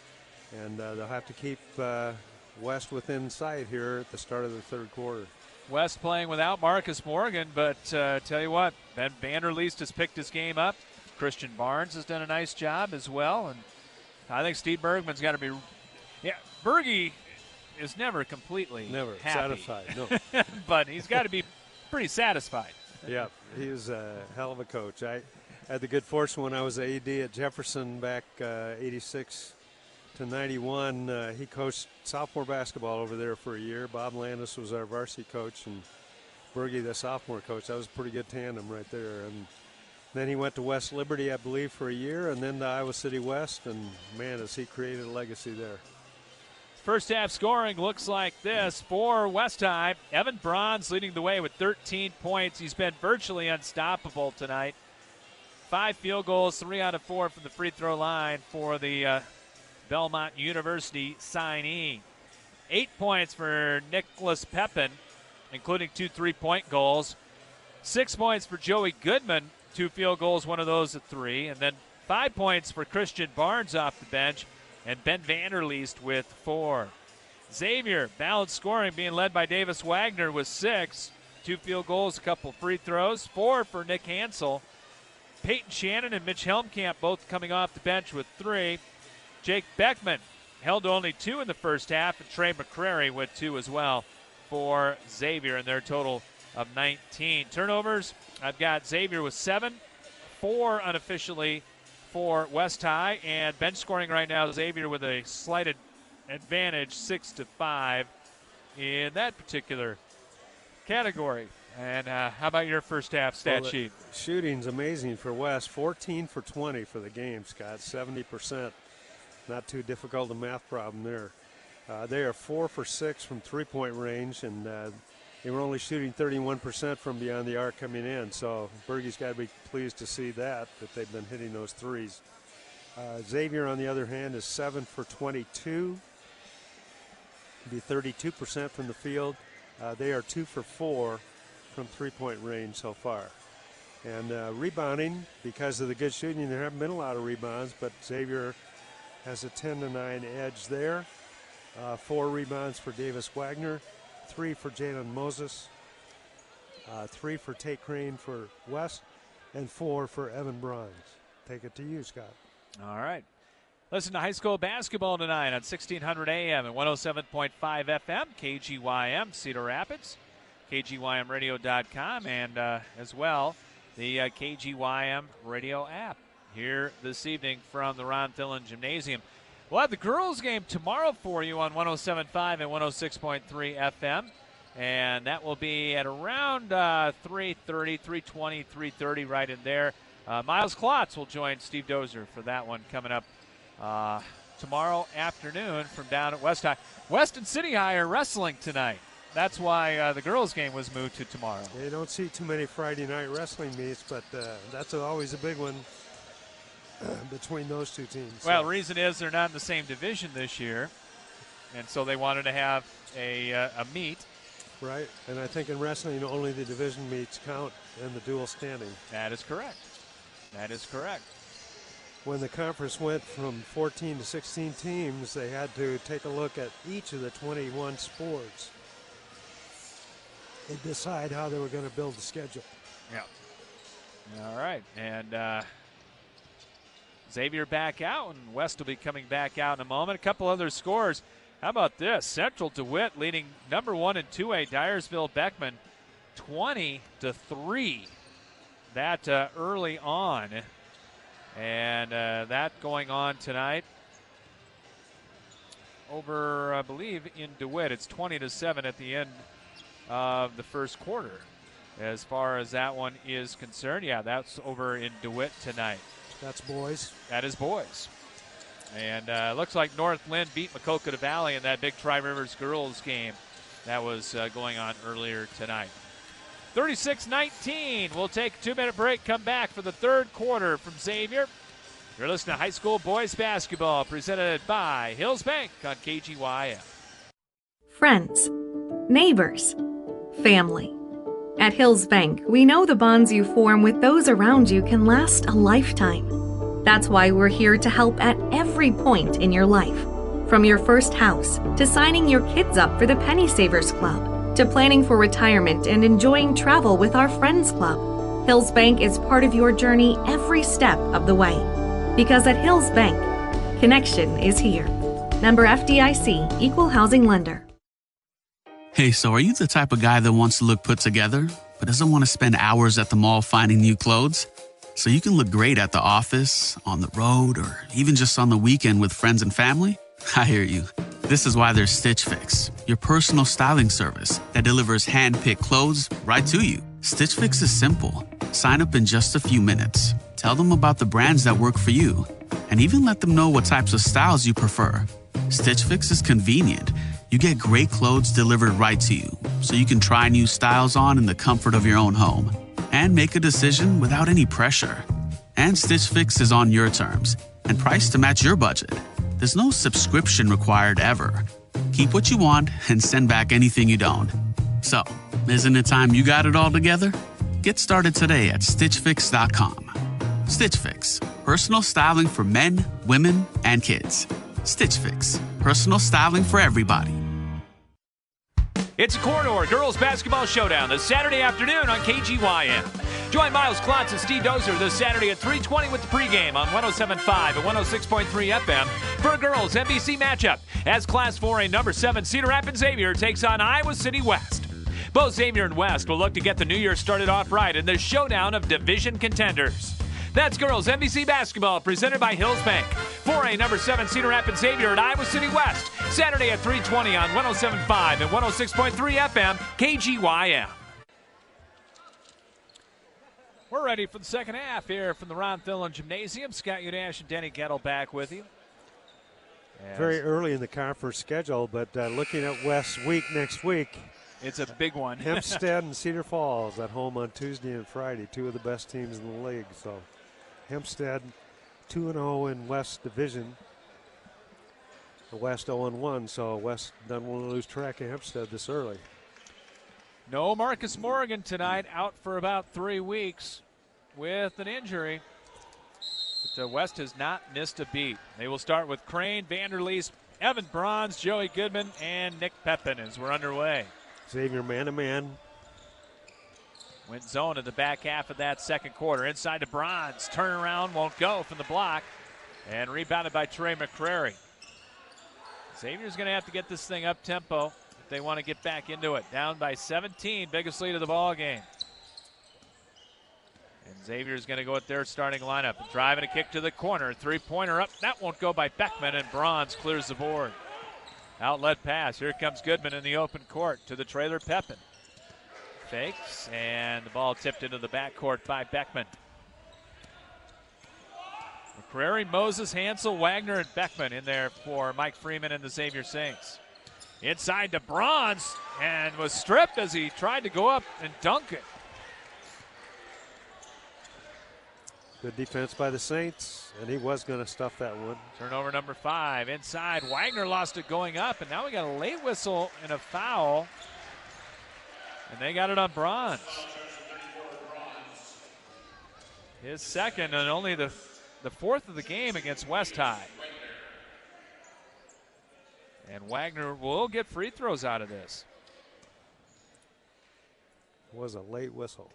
and uh, they'll have to keep uh, West within sight here at the start of the third quarter. West playing without Marcus Morgan, but uh, tell you what, Ben Vanderleest has picked his game up. Christian Barnes has done a nice job as well, and I think Steve Bergman's got to be. Yeah, Bergie is never completely never happy. satisfied. No, but he's got to be pretty satisfied. Yeah, he was a hell of a coach. I had the good fortune when I was A D at Jefferson back uh, eighty-six to ninety-one. Uh, he coached sophomore basketball over there for a year. Bob Landis was our varsity coach, and Bergie the sophomore coach. That was a pretty good tandem right there. And then he went to West Liberty, I believe, for a year, and then to Iowa City West, and man, has he created a legacy there. First half scoring looks like this for West High. Evan Bronze leading the way with thirteen points. He's been virtually unstoppable tonight. Five field goals, three out of four from the free throw line for the uh, Belmont University signee. Eight points for Nicholas Pepin, including two three-point goals. Six points for Joey Goodman, two field goals, one of those at three. And then five points for Christian Barnes off the bench, and Ben Vanderleest with four. Xavier, balanced scoring, being led by Davis Wagner with six. Two field goals, a couple free throws. Four for Nick Hansel. Peyton Shannon and Mitch Helmkamp both coming off the bench with three. Jake Beckman held to only two in the first half, and Trey McCrary with two as well for Xavier, and their total of nineteen. Turnovers, I've got Xavier with seven, four unofficially for West High, and bench scoring right now, Xavier with a slight advantage, six to five in that particular category. And uh, how about your first half stat well, sheet? Shooting's amazing for West. fourteen for twenty for the game, Scott. seventy percent. Not too difficult a math problem there. Uh, they are four for six from three-point range, and uh, they were only shooting thirty-one percent from beyond the arc coming in. So Bergie's got to be pleased to see that, that they've been hitting those threes. Uh, Xavier, on the other hand, is seven for twenty-two. Be thirty-two percent from the field. Uh, they are two for four from three-point range so far. And uh, rebounding, because of the good shooting, there haven't been a lot of rebounds, but Xavier has a ten to nine edge there. Uh, four rebounds for Davis Wagner, three for Jalen Moses, uh, three for Tate Crane for West, and four for Evan Bronze. Take it to you, Scott. All right. Listen to high school basketball tonight on sixteen hundred A M and one oh seven point five F M, K G Y M, Cedar Rapids, K G Y M radio dot com, and uh, as well the uh, K G Y M radio app here this evening from the Ron Thillen Gymnasium. We'll have the girls' game tomorrow for you on one oh seven point five and one oh six point three F M, and that will be at around uh, three thirty, three twenty, three thirty, right in there. Uh, Miles Klotz will join Steve Dozer for that one coming up uh, tomorrow afternoon from down at West High. West and City High are wrestling tonight. That's why uh, the girls' game was moved to tomorrow. You don't see too many Friday night wrestling meets, but uh, that's always a big one between those two teams. Well, so. the reason is they're not in the same division this year, and so they wanted to have a, uh, a meet. Right, and I think in wrestling only the division meets count in the dual standing. That is correct. That is correct. when the conference went from fourteen to sixteen teams, they had to take a look at each of the twenty-one sports and decide how they were going to build the schedule. Yeah. All right. And uh, Xavier back out, and West will be coming back out in a moment. A couple other scores. How about this? Central DeWitt leading number one in two A, Dyersville Beckman, twenty to three. That uh, early on. And uh, that going on tonight over, I believe, in DeWitt. It's twenty to seven at the end of the first quarter. As far as that one is concerned, yeah, that's over in DeWitt tonight. That's boys. That is boys. And uh, looks like North Lynn beat Maquoketa Valley in that big Tri-Rivers girls game that was uh, going on earlier tonight. thirty-six nineteen. We'll take a two-minute break, come back for the third quarter from Xavier. You're listening to High School Boys Basketball, presented by Hills Bank on K G Y F. Friends, neighbors, family. At Hills Bank, we know the bonds you form with those around you can last a lifetime. That's why we're here to help at every point in your life. From your first house, to signing your kids up for the Penny Savers Club, to planning for retirement and enjoying travel with our Friends Club. Hills Bank is part of your journey every step of the way. Because at Hills Bank, connection is here. Member F D I C, Equal Housing Lender. Hey, so are you the type of guy that wants to look put together, but doesn't want to spend hours at the mall finding new clothes? So you can look great at the office, on the road, or even just on the weekend with friends and family? I hear you. This is why there's Stitch Fix, your personal styling service that delivers hand-picked clothes right to you. Stitch Fix is simple. Sign up in just a few minutes. Tell them about the brands that work for you, and even let them know what types of styles you prefer. Stitch Fix is convenient. You get great clothes delivered right to you, so you can try new styles on in the comfort of your own home and make a decision without any pressure. And Stitch Fix is on your terms and priced to match your budget. There's no subscription required ever. Keep what you want and send back anything you don't. So, isn't it time you got it all together? Get started today at stitch fix dot com. Stitch Fix, personal styling for men, women, and kids. Stitch Fix, personal styling for everybody. It's a Corridor Girls Basketball Showdown this Saturday afternoon on K G Y M. Join Miles Klotz and Steve Dozer this Saturday at three twenty with the pregame on one oh seven point five and one oh six point three F M for a girls N B C matchup as Class four A number seven Cedar Rapids Xavier takes on Iowa City West. Both Xavier and West will look to get the new year started off right in the showdown of division contenders. That's girls N B C basketball presented by Hills Bank. four A number seven Cedar Rapids Xavier at Iowa City West. Saturday at three twenty on one oh seven point five and one oh six point three F M K G Y M. We're ready for the second half here from the Ron Thillen Gymnasium. Scott Udash and Denny Gettle back with you. Yes. Very early in the conference schedule, but uh, looking at West's week next week. It's a big one. Hempstead and Cedar Falls at home on Tuesday and Friday, two of the best teams in the league. So Hempstead two and oh in West Division. The West oh and one, so West doesn't want to lose track of Hempstead this early. No Marcus Morgan tonight, out for about three weeks with an injury. But uh, West has not missed a beat. They will start with Crane, Vanderleest, Evan Bronze, Joey Goodman, and Nick Pepin as we're underway. Xavier man-to-man. Went zone in the back half of that second quarter. Inside to Bronze. Turnaround won't go from the block. And rebounded by Trey McCrary. Xavier's going to have to get this thing up tempo if they want to get back into it. Down by seventeen, biggest lead of the ball game. And Xavier's going to go with their starting lineup. Driving a kick to the corner. Three-pointer up. That won't go by Beckman, and Bronze clears the board. Outlet pass. Here comes Goodman in the open court to the trailer Pepin. Fakes, and the ball tipped into the backcourt by Beckman. McCrary, Moses, Hansel, Wagner, and Beckman in there for Mike Freeman and the Xavier Saints. Inside to Bronze, and was stripped as he tried to go up and dunk it. Good defense by the Saints, and he was going to stuff that one. Turnover number five. Inside, Wagner lost it going up, and now we got a late whistle and a foul. And they got it on Bronze. His second, and only the the fourth of the game against West High. And Wagner will get free throws out of this. Was a late whistle.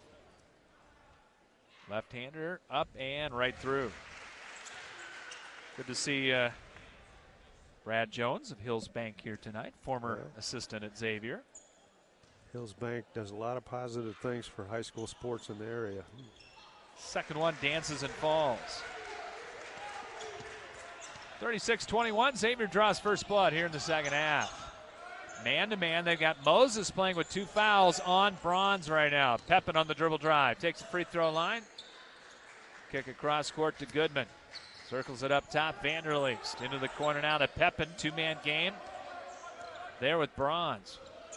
Left-hander up and right through. Good to see uh, Brad Jones of Hills Bank here tonight, former yeah. assistant at Xavier. Hills Bank does a lot of positive things for high school sports in the area. Second one dances and falls. thirty-six twenty-one, Xavier draws first blood here in the second half. Man-to-man, they've got Moses playing with two fouls on Bronze right now. Pepin on the dribble drive, takes the free throw line. Kick across court to Goodman. Circles it up top, Vanderleest into the corner now to Pepin, two-man game. There with Bronze.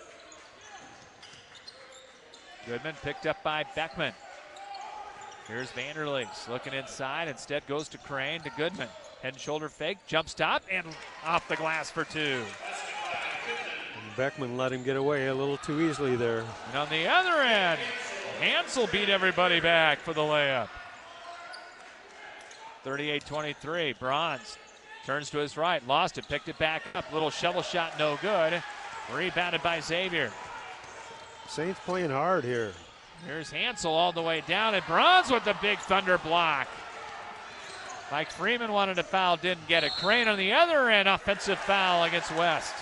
Goodman picked up by Beckman. Here's Vanderleest looking inside, instead goes to Crane to Goodman. Head and shoulder fake, jump stop, and off the glass for two. And Beckman let him get away a little too easily there. And on the other end, Hansel beat everybody back for the layup. thirty-eight twenty-three, Bronze turns to his right, lost it, picked it back up. Little shovel shot, no good. Rebounded by Xavier. Saints playing hard here. Here's Hansel all the way down, and Bronze with the big thunder block. Mike Freeman wanted a foul, didn't get it. Crane on the other end, offensive foul against West.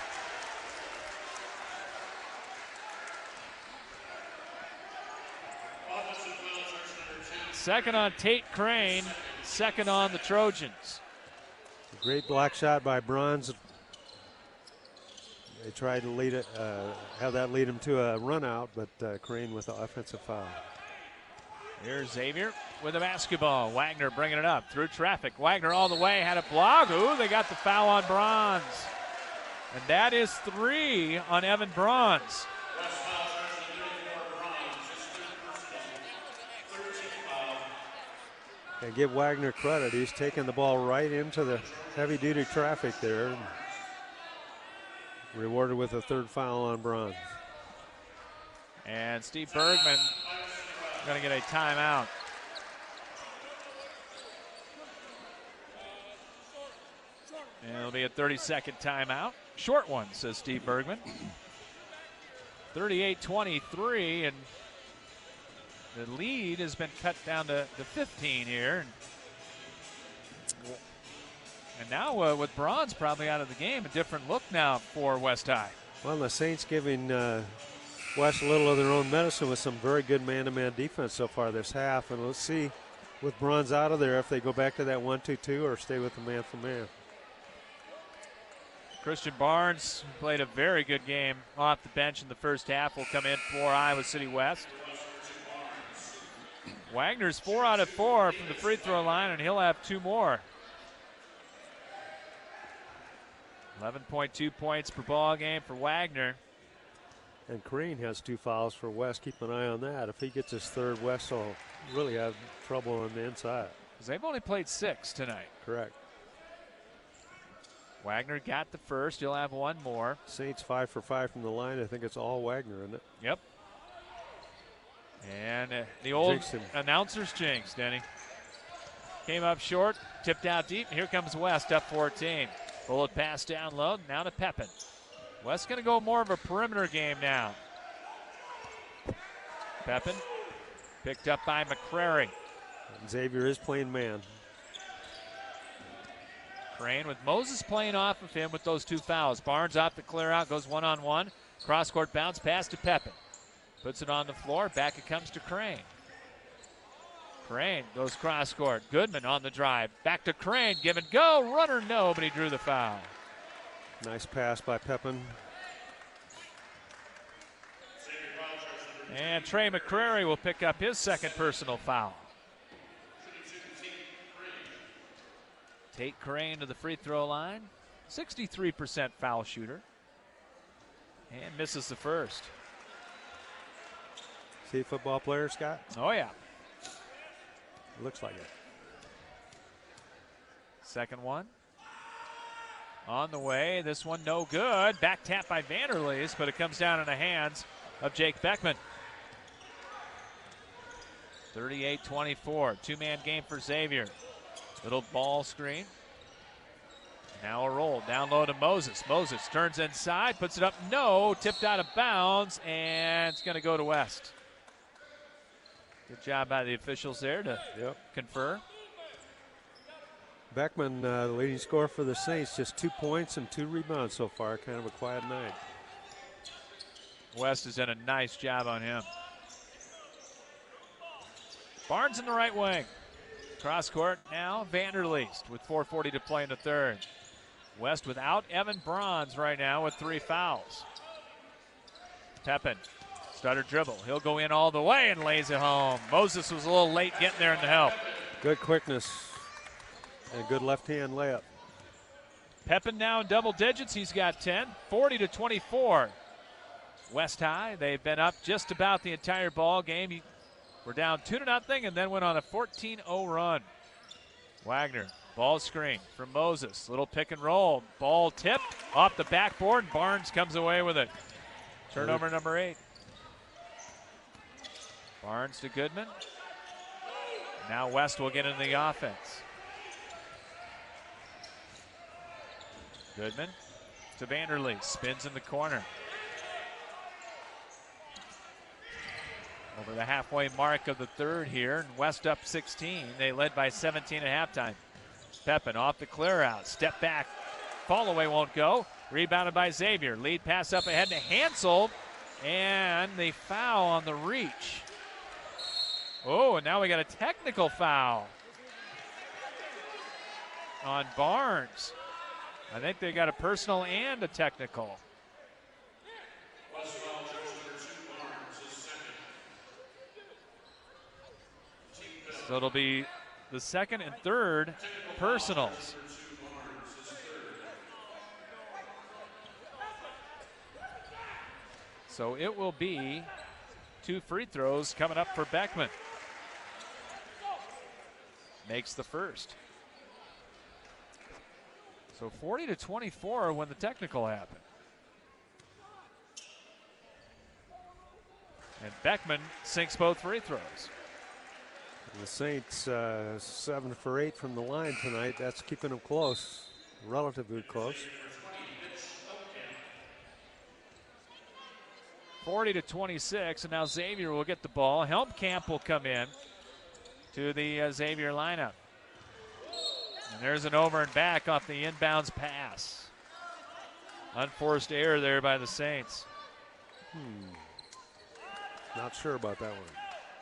Second on Tate Crane, second on the Trojans. Great block shot by Bronze. They tried to lead it, uh, have that lead him to a run out, but uh, Crane with the offensive foul. Here's Xavier with the basketball. Wagner bringing it up through traffic. Wagner all the way, had a block. Ooh, they got the foul on Bronze. And that is three on Evan Bronze. And give Wagner credit. He's taking the ball right into the heavy-duty traffic there. Rewarded with a third foul on Bronze. And Steve Bergman going to get a timeout. And it'll be a thirty-second timeout. Short one, says Steve Bergman. thirty-eight twenty-three, and the lead has been cut down to, to fifteen here. And, and now uh, with Bronze probably out of the game, a different look now for West High. Well, the Saints giving uh, West a little of their own medicine with some very good man-to-man defense so far this half. And let's see with Bronze out of there if they go back to that one two two or stay with the man-for-man. Christian Barnes played a very good game off the bench in the first half. Will come in for Iowa City West. Wagner's four out of four from the free throw line, and he'll have two more. eleven point two points per ball game for Wagner. And Crane has two fouls for West. Keep an eye on that. If he gets his third, West will really have trouble on the inside. Because they've only played six tonight. Correct. Wagner got the first. He'll have one more. Saints five for five from the line. I think it's all Wagner, isn't it? Yep. And uh, the old Jinxon. announcer's jinx, Denny. Came up short, tipped out deep. Here comes West up fourteen. Bullet pass down low, now to Pepin. West's going to go more of a perimeter game now. Pepin picked up by McCrary. And Xavier is playing man. Crane with Moses playing off of him with those two fouls. Barnes off the clear out, goes one-on-one. Cross-court bounce pass to Pepin. Puts it on the floor, back it comes to Crane. Crane goes cross-court. Goodman on the drive. Back to Crane, give and go. Runner no, but he drew the foul. Nice pass by Pepin. And Trey McCrary will pick up his second personal foul. Tate Crane to the free throw line. sixty-three percent foul shooter. And misses the first. See a football player, Scott? Oh, yeah. Looks like it. Second one. On the way. This one no good. Back tap by Vanderleest, but it comes down in the hands of Jake Beckman. thirty-eight twenty-four. Two-man game for Xavier. Little ball screen. Now a roll. Down low to Moses. Moses turns inside, puts it up. No, tipped out of bounds, and it's going to go to West. Good job by the officials there to yep. confer. Beckman, uh, the leading scorer for the Saints, just two points and two rebounds so far. Kind of a quiet night. West has done a nice job on him. Barnes in the right wing. Cross court now, Vanderleest with four forty to play in the third. West without Evan Bronze right now with three fouls. Pepin, stutter dribble. He'll go in all the way and lays it home. Moses was a little late getting there in the help. Good quickness and good left-hand layup. Pepin now in double digits. He's got ten, forty to twenty-four. West High, they've been up just about the entire ball game. We're down two to nothing and then went on a fourteen oh run. Wagner, ball screen from Moses. Little pick and roll. Ball tipped off the backboard. Barnes comes away with it. Turnover number eight. Barnes to Goodman. Now West will get into the offense. Goodman to Vanderleest. Spins in the corner. Over the halfway mark of the third here, and West up sixteen. They led by seventeen at halftime. Pepin off the clear out. Step back. Fall away won't go. Rebounded by Xavier. Lead pass up ahead to Hansel. And the foul on the reach. Oh, and now we got a technical foul on Barnes. I think they got a personal and a technical. So it'll be the second and third personals. So it will be two free throws coming up for Beckman. Makes the first. So forty to twenty-four when the technical happened. And Beckman sinks both free throws. The Saints uh, seven for eight from the line tonight. That's keeping them close, relatively close. forty to twenty-six, and now Xavier will get the ball. Helmkamp will come in to the uh, Xavier lineup. And there's an over and back off the inbounds pass. Unforced error there by the Saints. Hmm. Not sure about that one.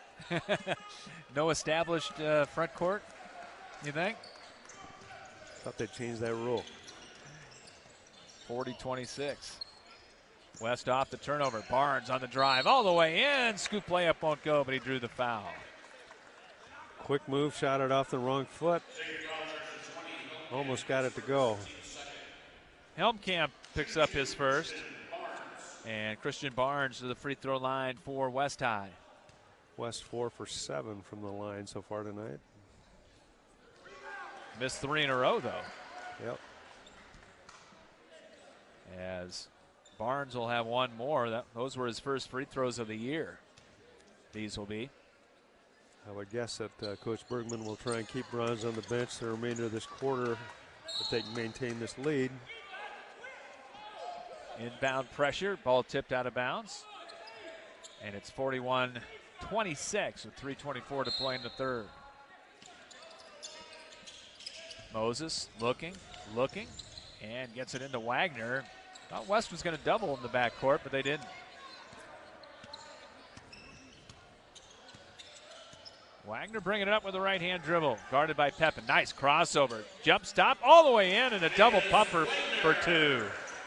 No established uh, front court, you think? Thought they changed that rule. forty twenty-six. West off the turnover. Barnes on the drive all the way in. Scoop layup won't go, but he drew the foul. Quick move, shot it off the wrong foot. Almost got it to go. Helmkamp picks up his first. And Christian Barnes to the free throw line for West High. West four for seven from the line so far tonight. Missed three in a row, though. Yep. As Barnes will have one more. That, those were his first free throws of the year. These will be. I would guess that uh, Coach Bergman will try and keep Bronze on the bench the remainder of this quarter if they can maintain this lead. Inbound pressure. Ball tipped out of bounds. And it's forty-one twenty-six with three twenty-four to play in the third. Moses looking, looking, and gets it into Wagner. Thought West was going to double in the backcourt, but they didn't. Wagner bringing it up with the right-hand dribble, guarded by Pepin. Nice crossover, jump stop all the way in, and a double pumper for two.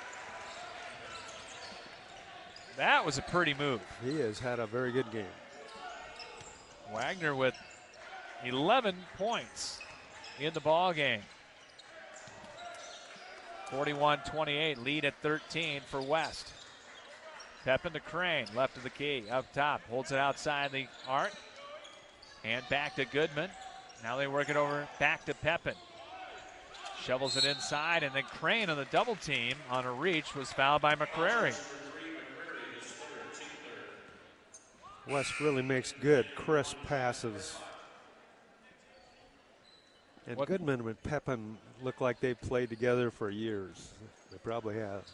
That was a pretty move. He has had a very good game. Wagner with eleven points in the ball game. forty-one twenty-eight, lead at thirteen for West. Pepin to Crane, left of the key, up top, holds it outside the arc. And back to Goodman. Now they work it over back to Pepin. Shovels it inside, and then Crane on the double team on a reach was fouled by McCrary. West really makes good, crisp passes. And What- Goodman and Pepin look like they've played together for years. They probably have.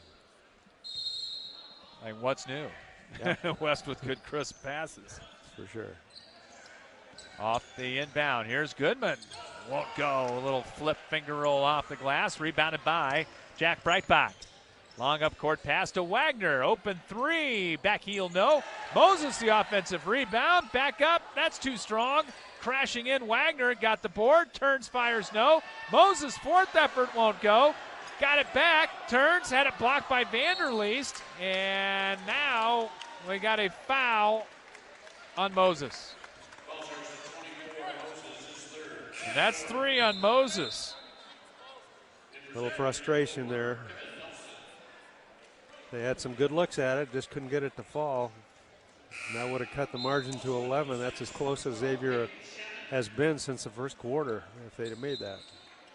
Like, what's new? Yeah. West with good crisp passes. For sure. Off the inbound. Here's Goodman. Won't go. A little flip finger roll off the glass. Rebounded by Jack Breitbach. Long up court pass to Wagner. Open three. Back heel, no. Moses, the offensive rebound. Back up. That's too strong. Crashing in. Wagner got the board. Turns, fires, no. Moses, fourth effort, won't go. Got it back. Turns, had it blocked by Vanderleest. And now we got a foul on Moses. And that's three on Moses. A little frustration there. They had some good looks at it, just couldn't get it to fall. And that would have cut the margin to eleven. That's as close as Xavier has been since the first quarter, if they'd have made that.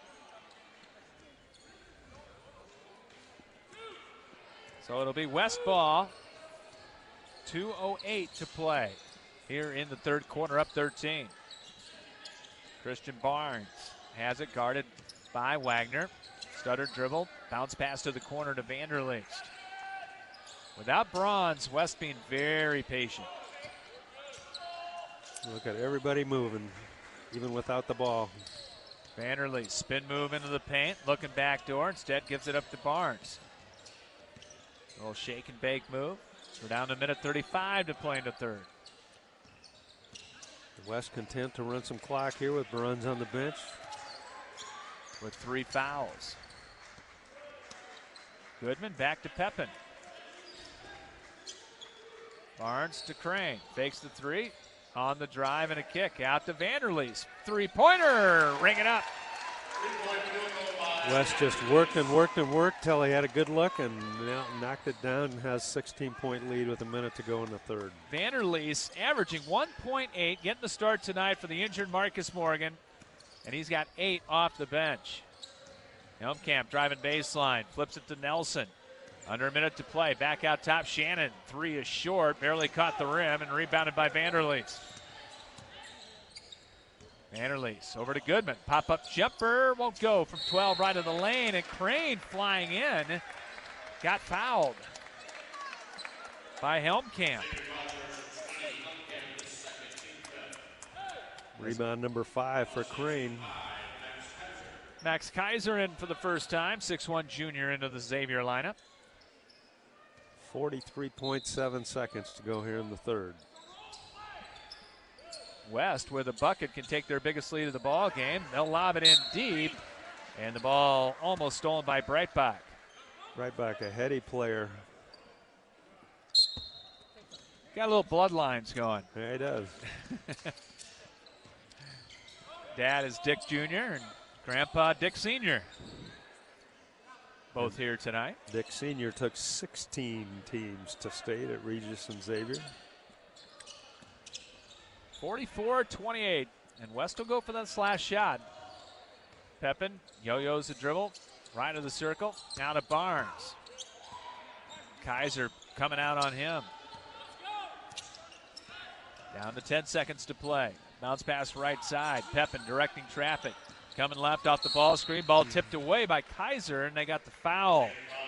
So it'll be West ball. two oh eight to play here in the third quarter, up thirteen. Christian Barnes has it guarded by Wagner. Stutter dribble, bounce pass to the corner to Vanderleest. Without Bronze, West being very patient. Look at everybody moving, even without the ball. Vanderleest, spin move into the paint, looking back door, instead gives it up to Barnes. A little shake and bake move. We're down to minute thirty-five to play in the third. West content to run some clock here with Bruns on the bench. With three fouls. Goodman back to Pepin. Barnes to Crane. Fakes the three. On the drive and a kick. Out to Vanderleest. Three-pointer. Ring it up. West just worked and worked and worked till he had a good look and now knocked it down and has sixteen-point lead with a minute to go in the third. Vanderleest averaging one point eight, getting the start tonight for the injured Marcus Morgan, and he's got eight off the bench. Helmkamp driving baseline, flips it to Nelson. Under a minute to play, back out top, Shannon. Three is short, barely caught the rim, and rebounded by Vanderleest. Vanderleest over to Goodman. Pop-up jumper won't go from twelve right of the lane, and Crane flying in. Got fouled by Helmkamp. Rebound number five for Crane. Max Kaiser in for the first time, six one junior into the Xavier lineup. forty-three point seven seconds to go here in the third. West, with a bucket, can take their biggest lead of the ball game. They'll lob it in deep, and the ball almost stolen by Breitbach. Breitbach, a heady player. Got a little bloodlines going. Yeah, he does. Dad is Dick Junior and Grandpa Dick Senior Both here tonight. Dick Senior took sixteen teams to state at Regis and Xavier. forty-four twenty-eight, and West will go for that last shot. Pepin yo-yos the dribble, right of the circle, now to Barnes. Kaiser coming out on him. Down to ten seconds to play. Bounce pass right side. Pepin directing traffic. Coming left off the ball screen. Ball tipped away by Kaiser, and they got the foul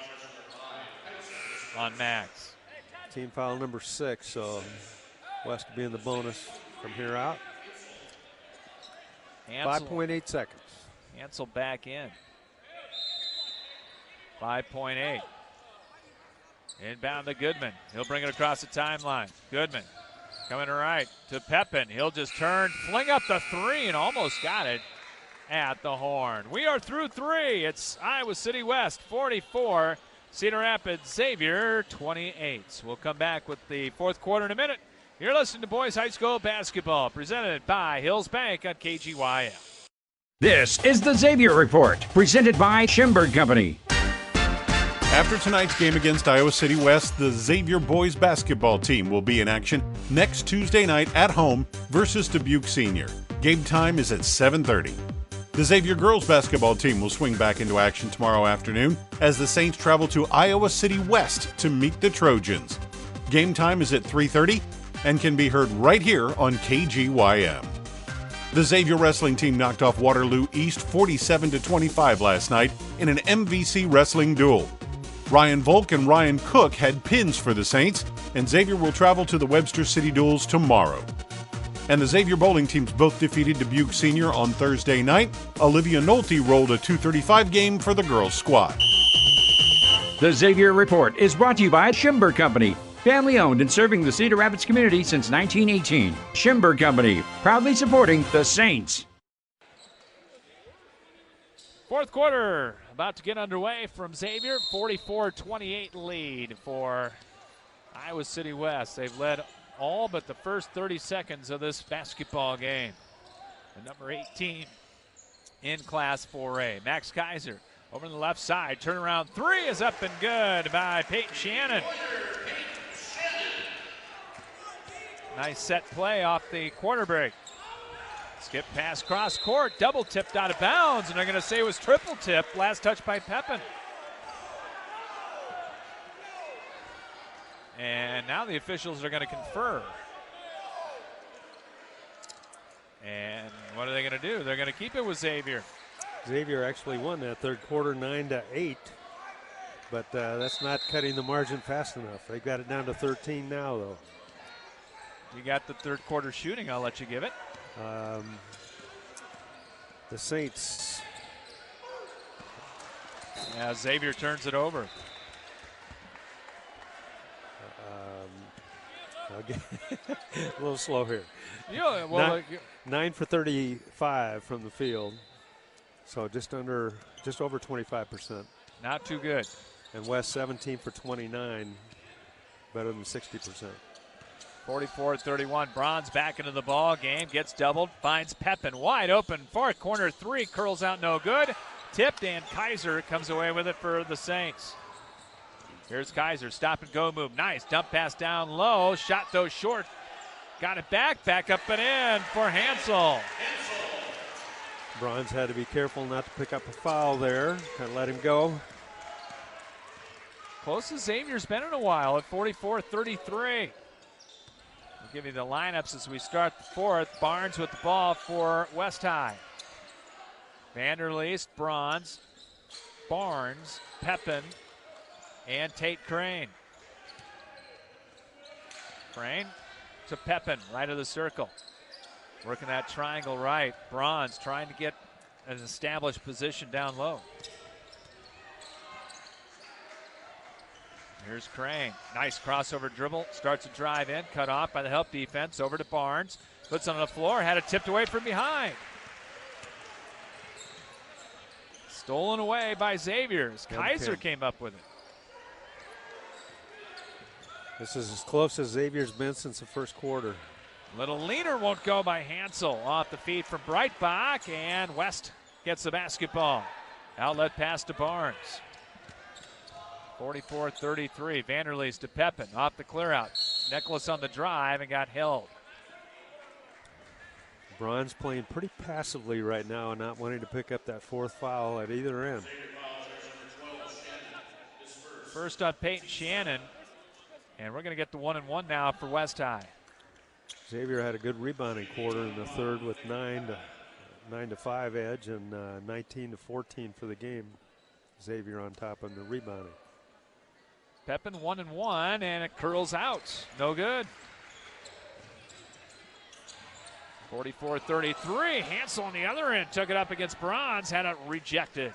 on Max. Team foul number six, so West will be in the bonus from here out. five point eight seconds. Ansel back in. five point eight. Inbound to Goodman. He'll bring it across the timeline. Goodman coming right to Pepin. He'll just turn, fling up the three, and almost got it at the horn. We are through three. It's Iowa City West forty-four, Cedar Rapids Xavier twenty-eight. We'll come back with the fourth quarter in a minute. You're listening to Boys High School Basketball, presented by Hills Bank on K G Y M. This is the Xavier Report, presented by Schimberg Company. After tonight's game against Iowa City West, the Xavier boys basketball team will be in action next Tuesday night at home versus Dubuque Senior. Game time is at seven thirty. The Xavier girls basketball team will swing back into action tomorrow afternoon as the Saints travel to Iowa City West to meet the Trojans. Game time is at three thirty and can be heard right here on K G Y M. The Xavier wrestling team knocked off Waterloo East forty-seven to twenty-five last night in an M V C wrestling duel. Ryan Volk and Ryan Cook had pins for the Saints, and Xavier will travel to the Webster City duels tomorrow. And the Xavier bowling teams both defeated Dubuque Senior on Thursday night. Olivia Nolte rolled a two thirty-five game for the girls' squad. The Xavier Report is brought to you by Schimber Company, family owned and serving the Cedar Rapids community since nineteen eighteen. Schimber Company, proudly supporting the Saints. Fourth quarter about to get underway from Xavier. forty-four twenty-eight lead for Iowa City West. They've led all but the first thirty seconds of this basketball game. The number eighteen in Class four A. Max Kaiser over on the left side. Turnaround three is up and good by Peyton Shannon. Nice set play off the quarter break. Skip pass cross court, double tipped out of bounds, and they're going to say it was triple tipped. Last touch by Pepin. And now the officials are going to confer. And what are they going to do? They're going to keep it with Xavier. Xavier actually won that third quarter nine to eight, but uh, that's not cutting the margin fast enough. They got it down to thirteen now, though. You got the third quarter shooting, I'll let you give it. Um, the Saints. Yeah, Xavier turns it over. Um, okay. A little slow here. Yeah, well, nine, nine for thirty-five from the field, so just under, just over twenty-five percent. Not too good. And West seventeen for twenty-nine, better than sixty percent. forty-four thirty-one, Bronze back into the ball game, gets doubled, finds Pepin wide open for it. Corner three, curls out no good. Tipped, and Kaiser comes away with it for the Saints. Here's Kaiser, stop and go move. Nice, dump pass down low, shot though short. Got it back, back up and in for Hansel. Bronze had to be careful not to pick up a foul there. Kind of let him go. Close as Xavier's been in a while at forty-four thirty-three. We'll give you the lineups as we start the fourth. Barnes with the ball for West High. Vanderleest, Bronze, Barnes, Pepin, and Tate Crane. Crane to Pepin, right of the circle. Working that triangle right. Bronze trying to get an established position down low. Here's Crane. Nice crossover dribble. Starts a drive in. Cut off by the help defense. Over to Barnes. Puts it on the floor. Had it tipped away from behind. Stolen away by Xavier's. Kaiser pin. came up with it. This is as close as Xavier's been since the first quarter. Little leaner won't go by Hansel. Off the feed from Breitbach, and West gets the basketball. Outlet pass to Barnes. forty-four thirty-three. Vanderleest to Pepin. Off the clear out. Nicholas on the drive and got held. Bronze playing pretty passively right now and not wanting to pick up that fourth foul at either end. First on Peyton Shannon. And we're going to get the one and one now for West High. Xavier had a good rebounding quarter in the third with nine to nine to five edge and uh, nineteen to fourteen for the game. Xavier on top of the rebounding. Pepin one and one, and it curls out. No good. forty-four thirty-three. Hansel on the other end took it up against Bronze, had it rejected.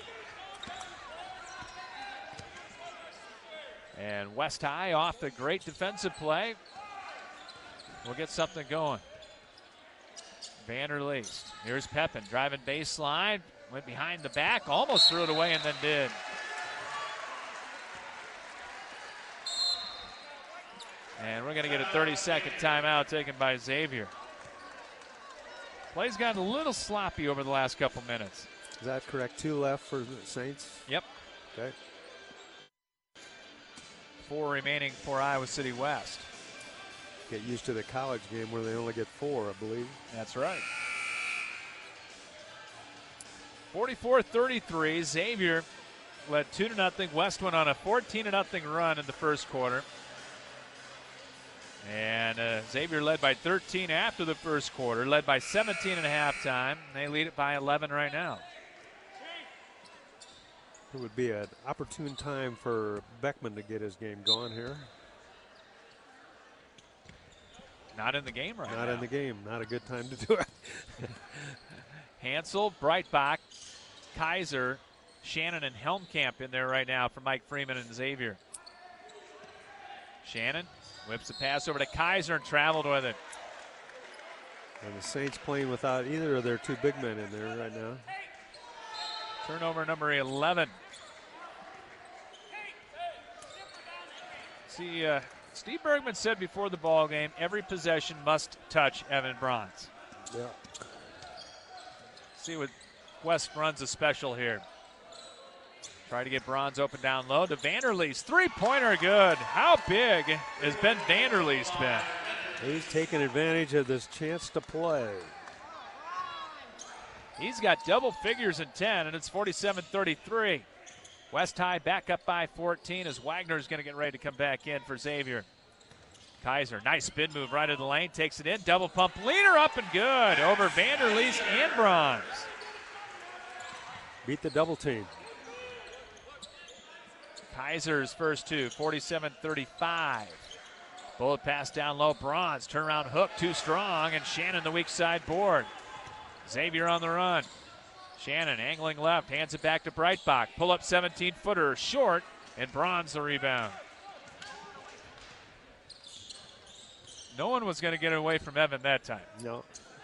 And West High off the great defensive play. We'll get something going. Vanderleest. Here's Pepin driving baseline. Went behind the back, almost threw it away and then did. And we're going to get a thirty-second timeout taken by Xavier. Play's gotten a little sloppy over the last couple minutes. Is that correct? Two left for the Saints? Yep. Okay. Four remaining for Iowa City West. Get used to the college game where they only get four, I believe. That's right. forty-four thirty-three. Xavier led two to nothing. West went on a fourteen to nothing run in the first quarter. And uh, Xavier led by thirteen after the first quarter, led by seventeen at halftime. They lead it by eleven right now. It would be an opportune time for Beckman to get his game going here. Not in the game right Not now. Not in the game. Not a good time to do it. Hansel, Breitbach, Kaiser, Shannon, and Helmkamp in there right now for Mike Freeman and Xavier. Shannon whips the pass over to Kaiser and traveled with it. And the Saints playing without either of their two big men in there right now. Turnover number eleven. See, uh, Steve Bergman said before the ball game, every possession must touch Evan Bronze. Yeah. See what West runs a special here. Try to get Bronze open down low to Vanderleest. Three-pointer good. How big has Ben Vanderleest been? He's taking advantage of this chance to play. He's got double figures in ten, and it's forty-seven thirty-three. West High back up by fourteen as Wagner's going to get ready to come back in for Xavier. Kaiser, nice spin move right of the lane, takes it in, double pump leader up and good over Vanderleest and Bronze. Beat the double team. Kaiser's first two, forty-seven thirty-five. Bullet pass down low, Bronze, turnaround hook, too strong, and Shannon the weak side board. Xavier on the run. Shannon angling left, hands it back to Breitbach. Pull up seventeen-footer, short, and Bronze the rebound. No one was going to get away from Evan that time. No.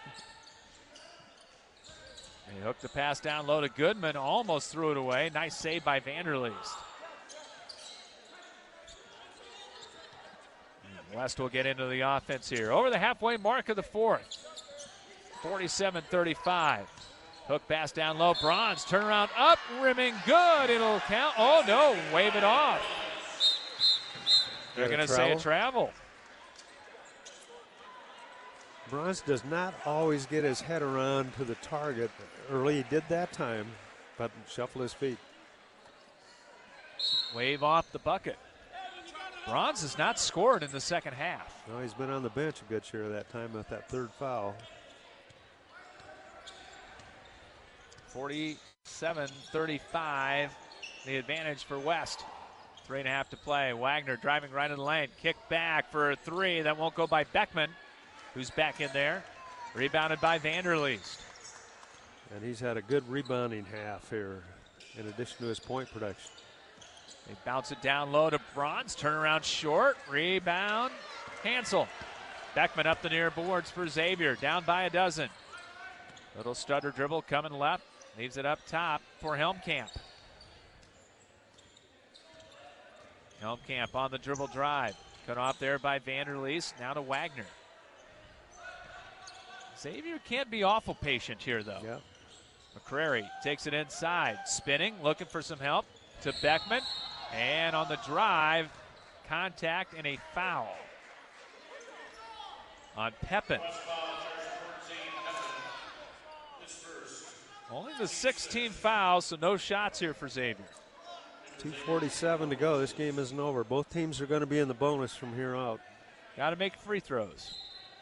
He hooked the pass down low to Goodman, almost threw it away. Nice save by Vanderleest. West will get into the offense here. Over the halfway mark of the fourth. forty-seven thirty-five. Hook pass down low. Bronze turnaround up, rimming good. It'll count. Oh, no, wave it off. They're going to say a travel. Bronze does not always get his head around to the target. Early he did that time, but shuffle his feet. Wave off the bucket. Bronze has not scored in the second half. No, he's been on the bench a good share of that time with that third foul. forty-seven thirty-five, the advantage for West. Three and a half to play. Wagner driving right in the lane. Kick back for a three. That won't go by Beckman, who's back in there. Rebounded by Vanderleest. And he's had a good rebounding half here in addition to his point production. They bounce it down low to Bronze. Turnaround short. Rebound. Hansel. Beckman up the near boards for Xavier. Down by a dozen. Little stutter dribble coming left. Leaves it up top for Helmkamp. Helmkamp on the dribble drive. Cut off there by Vanderleest. Now to Wagner. Xavier can't be awful patient here, though. Yeah. McCrary takes it inside. Spinning, looking for some help to Beckman. And on the drive, contact and a foul on Pepin. Only the sixteenth foul, so no shots here for Xavier. two forty-seven to go. This game isn't over. Both teams are going to be in the bonus from here out. Got to make free throws.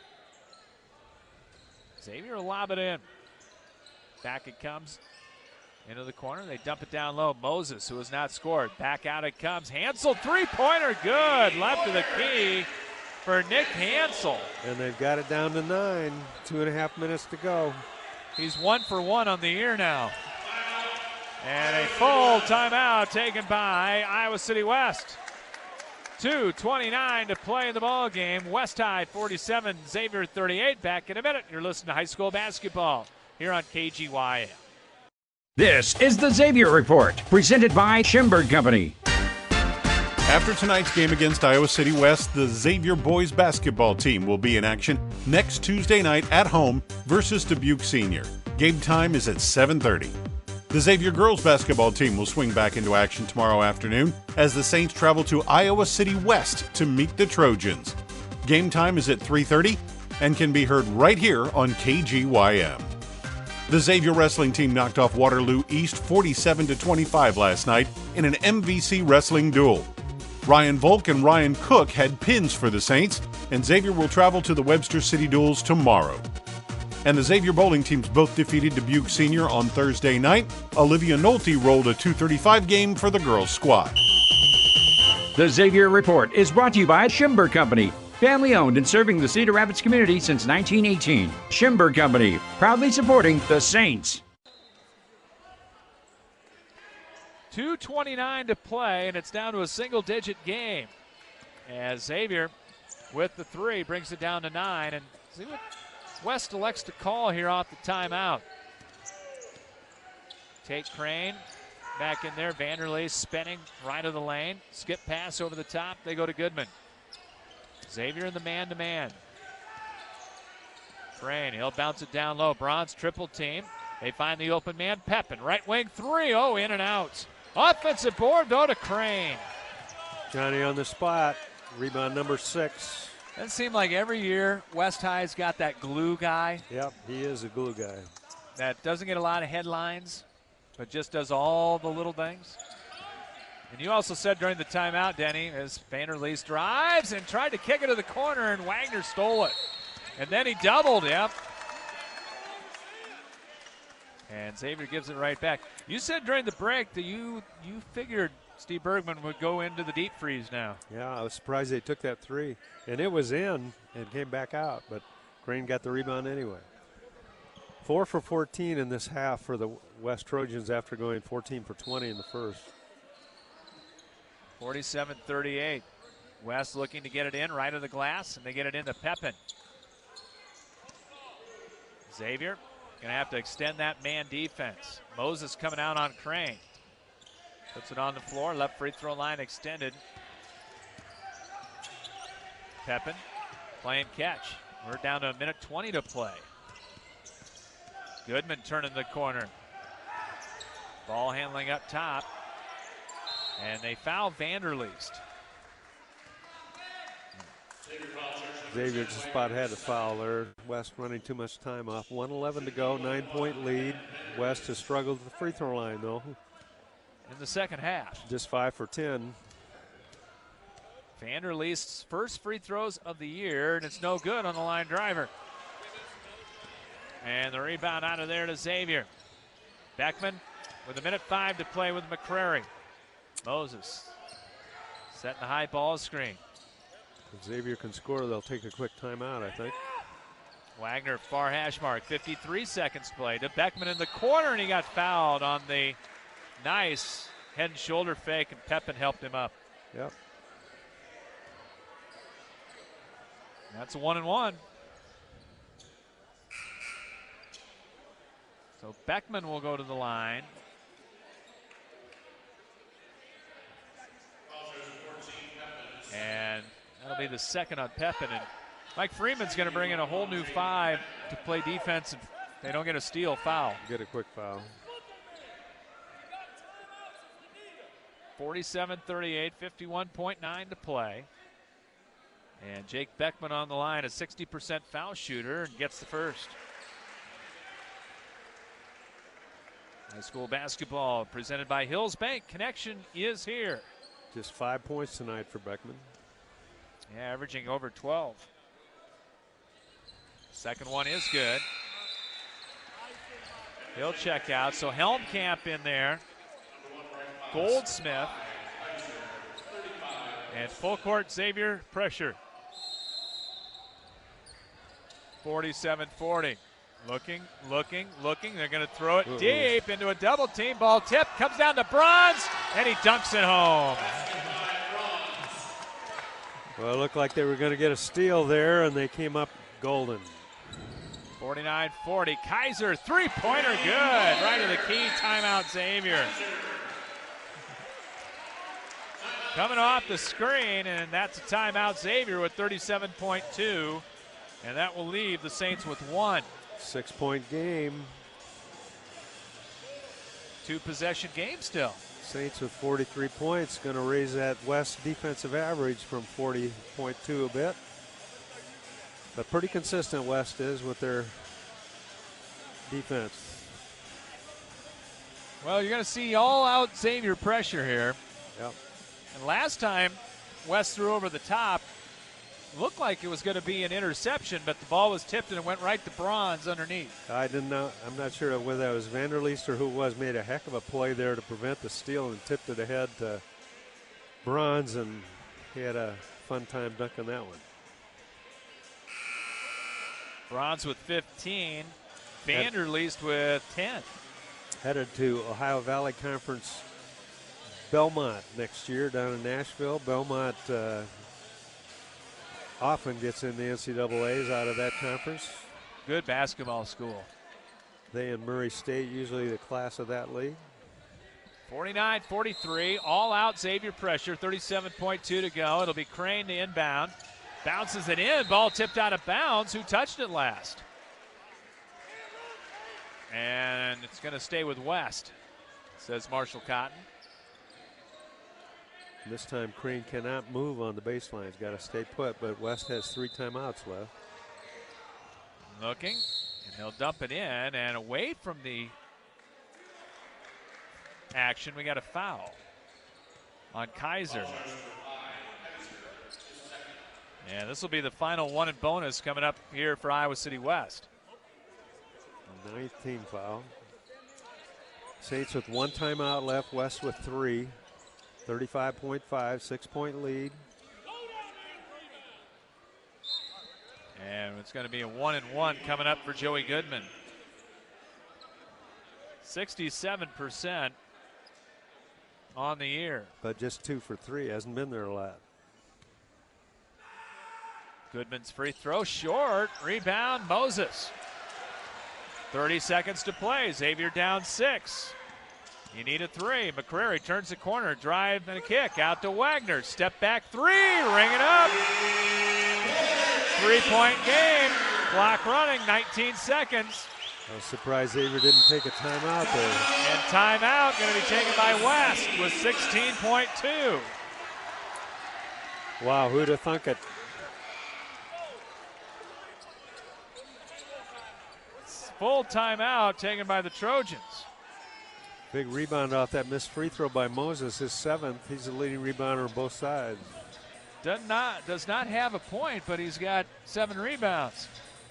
Xavier will lob it in. Back it comes into the corner. They dump it down low. Moses, who has not scored. Back out it comes. Hansel, three-pointer, good. Left of the key for Nick Hansel. And they've got it down to nine. Two and a half minutes to go. He's one for one on the year now. And a full timeout taken by Iowa City West. two twenty-nine to play in the ball game. West High forty-seven, Xavier thirty-eight. Back in a minute. You're listening to high school basketball here on K G Y M. This is the Xavier Report, presented by Schimberg Company. After tonight's game against Iowa City West, the Xavier boys basketball team will be in action next Tuesday night at home versus Dubuque Senior. Game time is at seven thirty. The Xavier girls basketball team will swing back into action tomorrow afternoon as the Saints travel to Iowa City West to meet the Trojans. Game time is at three thirty and can be heard right here on K G Y M. The Xavier wrestling team knocked off Waterloo East forty-seven to twenty-five last night in an M V C wrestling duel. Ryan Volk and Ryan Cook had pins for the Saints, and Xavier will travel to the Webster City Duels tomorrow. And the Xavier bowling teams both defeated Dubuque Senior on Thursday night. Olivia Nolte rolled a two thirty-five game for the girls' squad. The Xavier Report is brought to you by Schimber Company, family owned and serving the Cedar Rapids community since nineteen eighteen. Schimber Company, proudly supporting the Saints. two twenty-nine to play, and it's down to a single-digit game. As Xavier, with the three, brings it down to nine. And see what West elects to call here off the timeout. Tate Crane back in there. Vanderlei spinning right of the lane. Skip pass over the top. They go to Goodman. Xavier in the man-to-man. Crane, he'll bounce it down low. Bronze triple team. They find the open man. Pepin, right wing three. Oh, in and out. Offensive board, though, to Crane. Johnny on the spot. Rebound number six. Doesn't seem like every year West High's got that glue guy. Yep, he is a glue guy. That doesn't get a lot of headlines, but just does all the little things. And you also said during the timeout, Denny, as Vanderleest drives and tried to kick it to the corner, and Wagner stole it. And then he doubled, yep. And Xavier gives it right back. You said during the break that you you figured Steve Bergman would go into the deep freeze now. Yeah, I was surprised they took that three. And it was in and came back out, but Crane got the rebound anyway. Four for fourteen in this half for the West Trojans after going fourteen for twenty in the first. forty-seven thirty-eight. West looking to get it in right of the glass, and they get it into Pepin. Xavier going to have to extend that man defense. Moses coming out on Crane. Puts it on the floor, left free throw line extended. Pepin playing catch. We're down to a minute twenty to play. Goodman turning the corner. Ball handling up top. And they foul Vanderleest. Xavier just about had a foul there. West running too much time off. one eleven to go, nine-point lead. West has struggled with the free throw line, though. In the second half. Just five for ten. Vanderleest's first free throws of the year, and it's no good on the line driver. And the rebound out of there to Xavier. Beckman with a minute five to play with McCrary. Moses setting the high ball screen. If Xavier can score, they'll take a quick timeout, I think. Wagner, far hash mark, fifty-three seconds play to Beckman in the corner, and he got fouled on the nice head and shoulder fake, and Pepin helped him up. Yep. That's a one and one. So Beckman will go to the line. And that'll be the second on Pepin. And Mike Freeman's going to bring in a whole new five to play defense if they don't get a steal foul. Get a quick foul. forty-seven thirty-eight, fifty-one point nine to play. And Jake Beckman on the line, a sixty percent foul shooter, and gets the first. High school basketball presented by Hills Bank. Connection is here. Just five points tonight for Beckman. Yeah, averaging over twelve. Second one is good. He'll check out. So Helmkamp in there. Goldsmith. And full court Xavier pressure. forty-seven forty. Looking, looking, looking. They're going to throw it Uh-oh. deep into a double team. Ball tip. Comes down to Bronze. And he dunks it home. Well, it looked like they were going to get a steal there, and they came up golden. forty-nine forty. Kaiser, three-pointer, good. Right to the key. Timeout, Xavier. Coming off the screen, and that's a timeout, Xavier, with thirty-seven point two. And that will leave the Saints with one. Six-point game. Two-possession game still. Saints with forty-three points, going to raise that West defensive average from forty point two a bit. But pretty consistent West is with their defense. Well, you're going to see all-out Xavier pressure here. Yep. And last time, West threw over the top. looked like it was going to be an interception, but the ball was tipped and it went right to Bronze underneath. I didn't know. I'm not sure whether that was Vanderleest or who it was. Made a heck of a play there to prevent the steal and tipped it ahead to Bronze, and he had a fun time dunking that one. Bronze with fifteen, Vanderleest with ten. Headed to Ohio Valley Conference Belmont next year down in Nashville. Belmont uh, often gets in the N C double A's out of that conference. Good basketball school. They and Murray State usually the class of that league. forty-nine forty-three, all out Xavier pressure, thirty-seven point two to go. It'll be Crane to inbound. Bounces it in, ball tipped out of bounds. Who touched it last? And it's going to stay with West, says Marshall Cotton. This time Crane cannot move on the baseline. He's got to stay put, but West has three timeouts left. Looking, and they'll dump it in, and away from the action, we got a foul on Kaiser. And this will be the final one and bonus coming up here for Iowa City West. Ninth team foul. Saints with one timeout left, West with three. thirty-five point five, six-point lead. And it's going to be a one and one coming up for Joey Goodman. sixty-seven percent on the year. But just two for three, hasn't been there a lot. Goodman's free throw short, rebound Moses. thirty seconds to play, Xavier down six. You need a three. McCrary turns the corner, drive and a kick out to Wagner. Step back three, ring it up. Three-point game, clock running, nineteen seconds. I was surprised Xavier didn't take a timeout there. And timeout going to be taken by West with sixteen point two. Wow, who'd have thunk it? Full timeout taken by the Trojans. Big rebound off that missed free throw by Moses, his seventh. He's the leading rebounder on both sides. Does not, does not have a point, but he's got seven rebounds.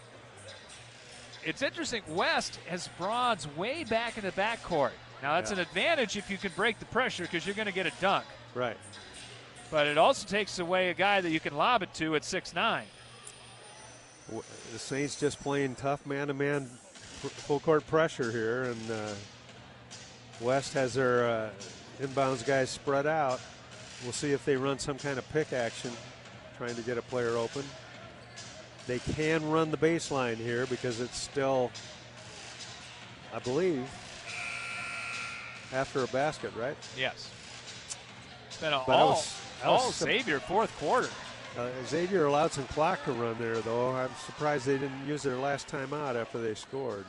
It's interesting, West has Bronze way back in the backcourt. Now that's yeah. an advantage if you can break the pressure because you're going to get a dunk. Right. But it also takes away a guy that you can lob it to at six nine. The Saints just playing tough man-to-man full court pressure here, and uh, West has their uh, inbounds guys spread out. We'll see if they run some kind of pick action, trying to get a player open. They can run the baseline here because it's still, I believe, after a basket, right? Yes. It's been an but all, was, all Xavier fourth quarter. Uh, Xavier allowed some clock to run there, though. I'm surprised they didn't use their last timeout after they scored.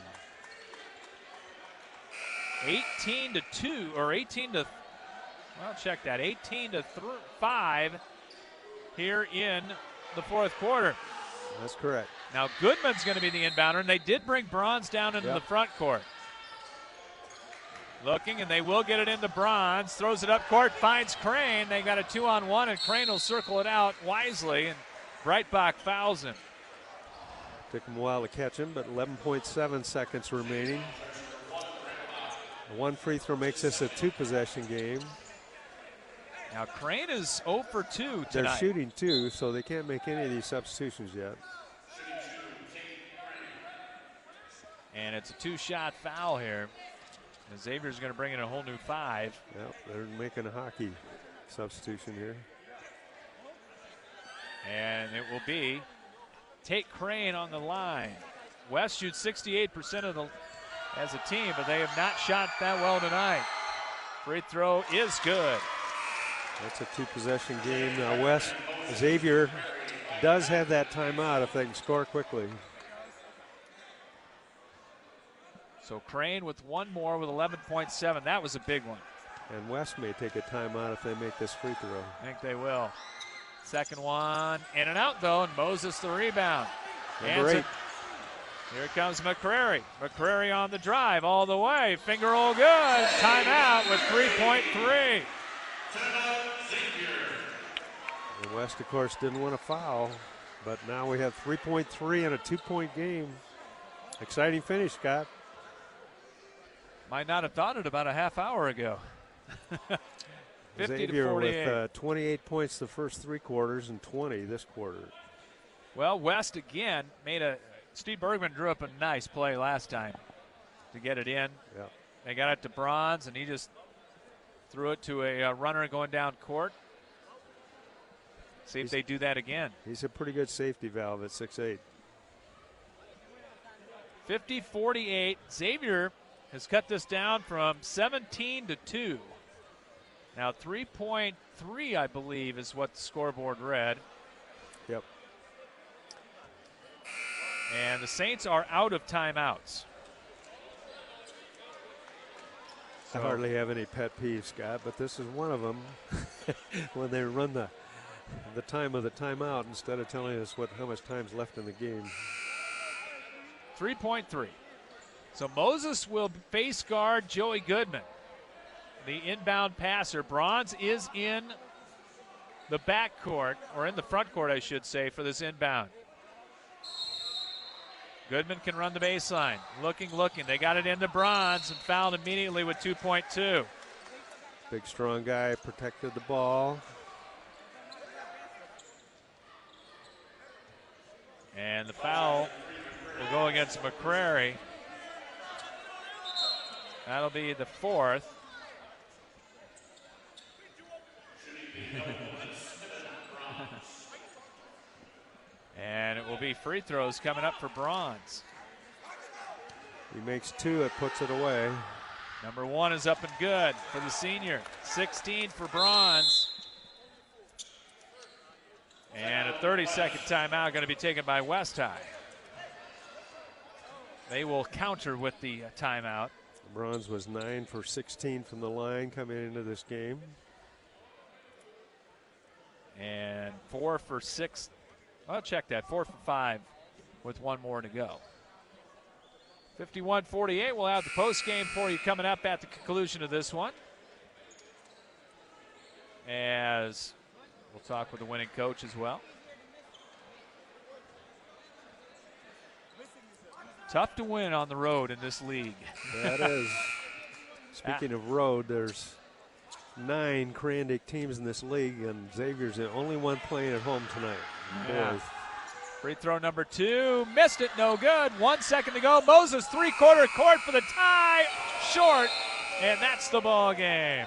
eighteen to two, or eighteen to, well, check that, eighteen to five here in the fourth quarter. That's correct. Now Goodman's going to be the inbounder, and they did bring Bronze down into yep. the front court. Looking, and they will get it into Bronze. Throws it up court, finds Crane. They got a two-on-one, and Crane will circle it out wisely, and Breitbach fouls him. Took him a while to catch him, but eleven point seven seconds remaining. The one free throw makes this a two-possession game. Now Crane is zero for two tonight. They're shooting two, so they can't make any of these substitutions yet. And it's a two-shot foul here. And Xavier's going to bring in a whole new five. Yep, they're making a hockey substitution here. And it will be Tate Crane on the line. West shoots sixty-eight percent of the as a team, but they have not shot that well tonight. Free throw is good. That's a two-possession game. Now West, Xavier does have that timeout if they can score quickly. So Crane with one more with eleven point seven. That was a big one. And West may take a timeout if they make this free throw. I think they will. Second one, in and out though, and Moses the rebound. Number eight. Here comes McCrary. McCrary on the drive all the way. Finger roll good. Timeout with three point three. And West, of course, didn't want to foul. But now we have three point three and a two-point game. Exciting finish, Scott. Might not have thought it about a half hour ago. fifty Xavier to forty-eight. with uh, twenty-eight points the first three quarters and twenty this quarter. Well, West again made a – Steve Bergman drew up a nice play last time to get it in. Yeah. They got it to Bronze, and he just threw it to a uh, runner going down court. See if he's, they do that again. He's a pretty good safety valve at six eight. fifty forty-eight. Xavier has cut this down from seventeen to two. Now three point three, I believe, is what the scoreboard read. Yep. And the Saints are out of timeouts. I hardly have any pet peeves, Scott, but this is one of them. When they run the the time of the timeout instead of telling us what how much time's left in the game. three point three. So Moses will face guard Joey Goodman, the inbound passer. Bronze is in the backcourt, or in the front court, I should say, for this inbound. Goodman can run the baseline. Looking, looking. They got it into Bronze and fouled immediately with two point two. Big, strong guy protected the ball. And the foul will go against McCrary. That'll be the fourth. And it will be free throws coming up for Bronze. He makes two, it puts it away. Number one is up and good for the senior. sixteen for Bronze. And a thirty-second timeout going to be taken by West High. They will counter with the uh, timeout. Bronze was nine for sixteen from the line coming into this game. And four for six. I'll check that. Four for five with one more to go. fifty-one forty-eight. We'll have the post game for you coming up at the conclusion of this one. As we'll talk with the winning coach as well. Tough to win on the road in this league. That is. Speaking of road, there's nine Crandic teams in this league, and Xavier's the only one playing at home tonight. Yeah. Boys. Free throw number two. Missed it. No good. One second to go. Moses three-quarter court for the tie. Short. And that's the ball game.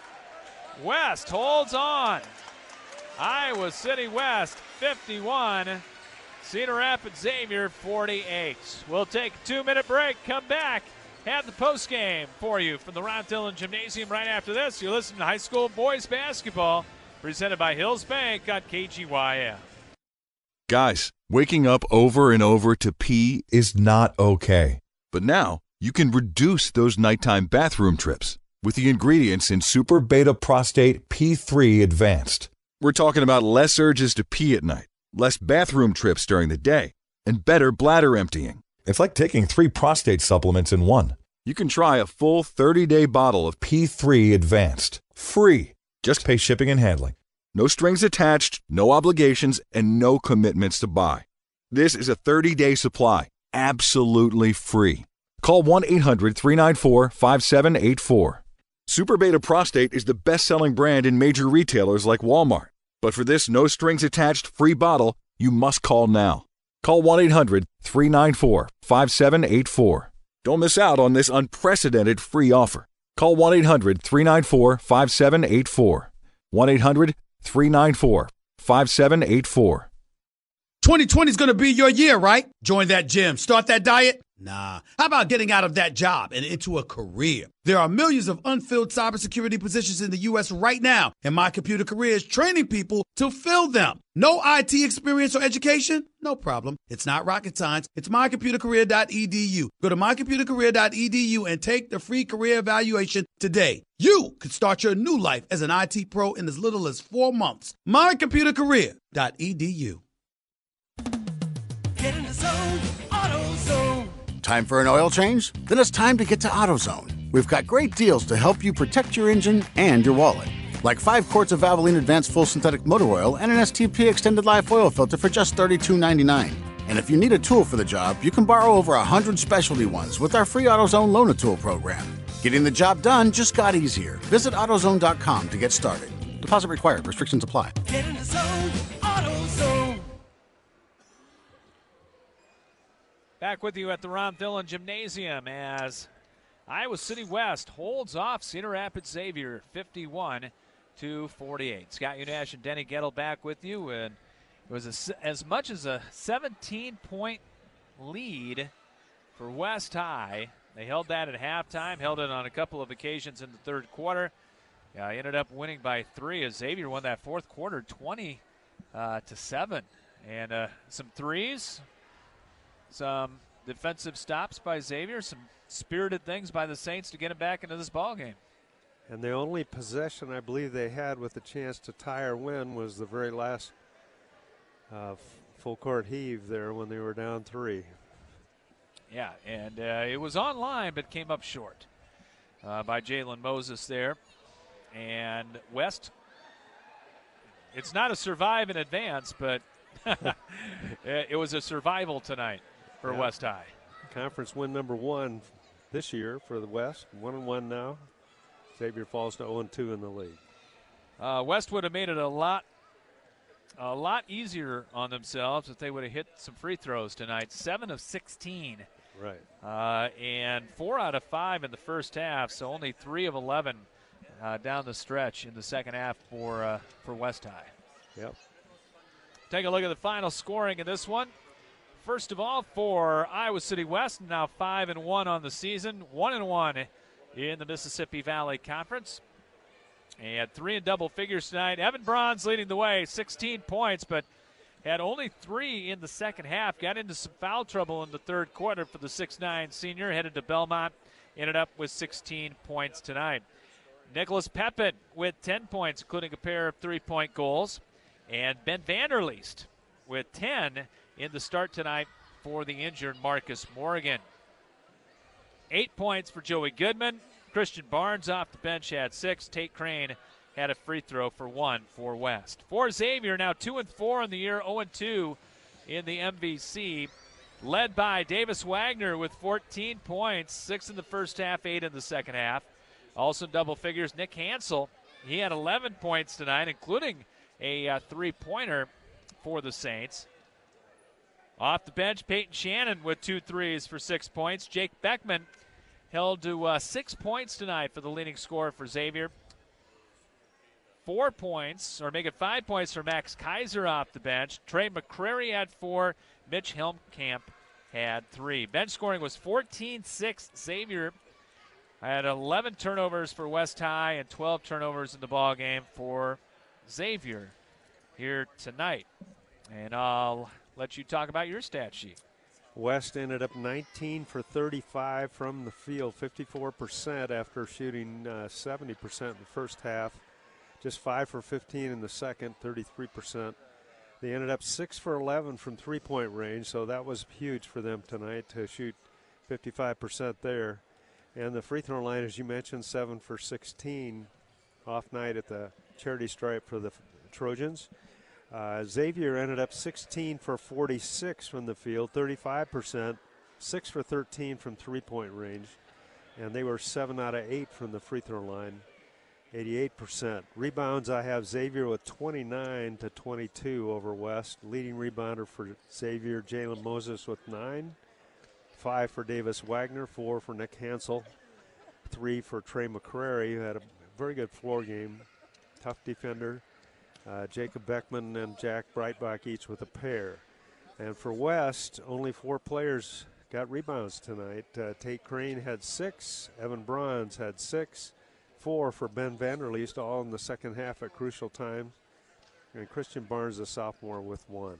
West holds on. Iowa City West fifty-one. Cedar Rapids Xavier forty-eight. We'll take a two-minute break. Come back. Have the post game for you from the Ron Dillon Gymnasium right after this. You're listening to high school boys basketball presented by Hills Bank on K G Y M. Guys, waking up over and over to pee is not okay. But now, you can reduce those nighttime bathroom trips with the ingredients in Super Beta Prostate P three Advanced. We're talking about less urges to pee at night, less bathroom trips during the day, and better bladder emptying. It's like taking three prostate supplements in one. You can try a full thirty-day bottle of P three Advanced. Free. Just pay shipping and handling. No strings attached, no obligations, and no commitments to buy. This is a thirty-day supply, absolutely free. Call one eight hundred three nine four five seven eight four. Super Beta Prostate is the best-selling brand in major retailers like Walmart. But for this no strings attached free bottle, you must call now. Call one eight hundred three nine four five seven eight four. Don't miss out on this unprecedented free offer. Call one eight hundred three nine four five seven eight four. one eight hundred three nine four five seven eight four. twenty twenty is going to be your year, right? Join that gym. Start that diet? Nah. How about getting out of that job and into a career? There are millions of unfilled cybersecurity positions in the U S right now, and My Computer Career is training people to fill them. No I T experience or education? No problem. It's not rocket science. It's my computer career dot e d u. Go to my computer career dot e d u and take the free career evaluation today. You could start your new life as an I T pro in as little as four months. my computer career dot e d u. Get in the zone, AutoZone. Time for an oil change? Then it's time to get to AutoZone. We've got great deals to help you protect your engine and your wallet. like five quarts of Valvoline Advanced Full Synthetic Motor Oil and an S T P Extended Life Oil Filter for just thirty-two ninety-nine. And if you need a tool for the job, you can borrow over one hundred specialty ones with our free AutoZone Loan-A-Tool program. Getting the job done just got easier. Visit AutoZone dot com to get started. Deposit required. Restrictions apply. Get in the zone, AutoZone. Back with you at the Ron Thillen Gymnasium as Iowa City West holds off Cedar Rapids Xavier fifty-one to forty-eight. Scott Unash and Denny Gettle back with you, and it was a, as much as a seventeen-point lead for West High. They held that at halftime, held it on a couple of occasions in the third quarter. Yeah, ended up winning by three as Xavier won that fourth quarter twenty uh, to seven. And uh, some threes, some defensive stops by Xavier, some spirited things by the Saints to get it back into this ballgame. And the only possession I believe they had with a chance to tie or win was the very last uh, full court heave there when they were down three. Yeah, and uh, it was online but came up short uh, by Jalen Moses there. And West, it's not a survive in advance, but it was a survival tonight for yeah. West High. Conference win number one this year for the West, one and one now. Xavier falls to oh and two in the league. Uh, West would have made it a lot, a lot easier on themselves if they would have hit some free throws tonight. Seven of sixteen. Right. Uh, and four out of five in the first half, so only three of eleven uh, down the stretch in the second half for uh, for West High. Yep. Take a look at the final scoring in this one. First of all, for Iowa City West, now five and one on the season, one and one in the Mississippi Valley Conference. And three in double figures tonight. Evan Bronze leading the way, sixteen points, but had only three in the second half. Got into some foul trouble in the third quarter for the six nine senior. Headed to Belmont. Ended up with sixteen points tonight. Nicholas Pepin with ten points, including a pair of three-point goals. And Ben Vanderleest with ten in the start tonight for the injured Marcus Morgan. Eight points for Joey Goodman. Christian Barnes off the bench had six. Tate Crane had a free throw for one for West. For Xavier, now two and four in the year, oh and two in the M V C, led by Davis Wagner with fourteen points, six in the first half, eight in the second half. Also double figures, Nick Hansel. He had eleven points tonight, including a uh, three-pointer for the Saints. Off the bench, Peyton Shannon with two threes for six points. Jake Beckman held to uh, six points tonight for the leading scorer for Xavier. Four points, or make it five points for Max Kaiser off the bench. Trey McCrary had four. Mitch Helmkamp had three. Bench scoring was fourteen six. Xavier had eleven turnovers for West High and twelve turnovers in the ball game for Xavier here tonight. And I'll let you talk about your stat sheet. West ended up nineteen for thirty-five from the field, fifty-four percent after shooting uh, seventy percent in the first half. Just five for fifteen in the second, thirty-three percent. They ended up six for eleven from three-point range, so that was huge for them tonight to shoot fifty-five percent there. And the free throw line, as you mentioned, seven for sixteen. Off night at the charity stripe for the Trojans. Uh, Xavier ended up sixteen for forty-six from the field, thirty-five percent, six for thirteen from three-point range, and they were seven out of eight from the free throw line, eighty-eight percent. Rebounds, I have Xavier with twenty-nine to twenty-two over West. Leading rebounder for Xavier, Jalen Moses with nine, five for Davis Wagner, four for Nick Hansel, three for Trey McCrary, who had a very good floor game, tough defender. Uh, Jacob Beckman and Jack Breitbach each with a pair. And for West, only four players got rebounds tonight. Uh, Tate Crane had six, Evan Bronze had six, four for Ben Vanderleest, all in the second half at crucial times. And Christian Barnes, a sophomore, with one.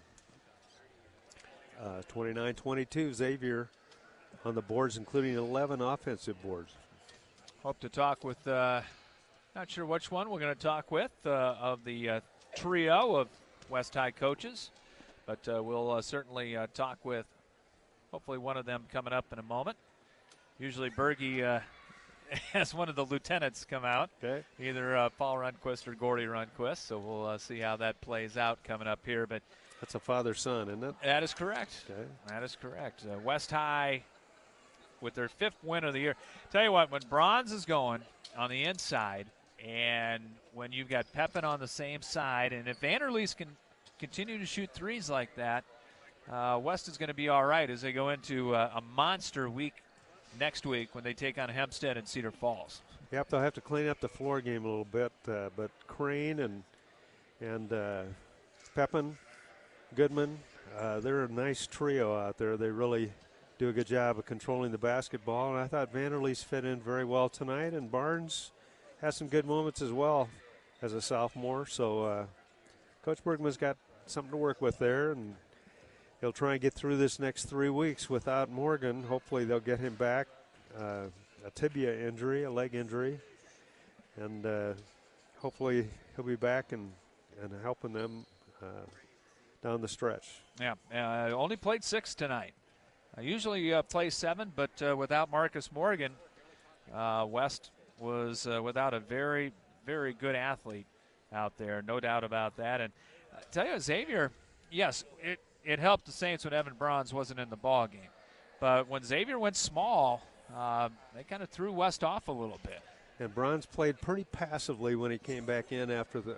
twenty-nine twenty-two, Xavier on the boards, including eleven offensive boards. Hope to talk with, uh, not sure which one we're going to talk with uh, of the uh, trio of West High coaches, but uh, we'll uh, certainly uh, talk with hopefully one of them coming up in a moment. Usually Bergie uh, has one of the lieutenants come out. Okay. Either uh, Paul Rundquist or Gordy Rundquist. So we'll uh, see how that plays out coming up here. But that's a father-son, isn't it? That is correct. Okay. That is correct. Uh, West High with their fifth win of the year. Tell you what, when Bronze is going on the inside, and when you've got Pepin on the same side, and if Vanderleest can continue to shoot threes like that, uh, West is going to be all right as they go into uh, a monster week next week when they take on Hempstead and Cedar Falls. Yep, they'll have to clean up the floor game a little bit, uh, but Crane and and uh, Pepin, Goodman, uh, they're a nice trio out there. They really do a good job of controlling the basketball, and I thought Vanderleest fit in very well tonight, and Barnes has some good moments as well as a sophomore. So uh, Coach Bergman's got something to work with there, and he'll try and get through this next three weeks without Morgan. Hopefully they'll get him back. Uh, a tibia injury, a leg injury, and uh, hopefully he'll be back and, and helping them uh, down the stretch. Yeah, uh, only played six tonight. I usually uh, play seven, but uh, without Marcus Morgan, uh, West was uh, without a very, very good athlete out there, no doubt about that. And I tell you, Xavier, yes, it, it helped the Saints when Evan Bronze wasn't in the ball game. But when Xavier went small, uh, they kind of threw West off a little bit. And Bronze played pretty passively when he came back in after the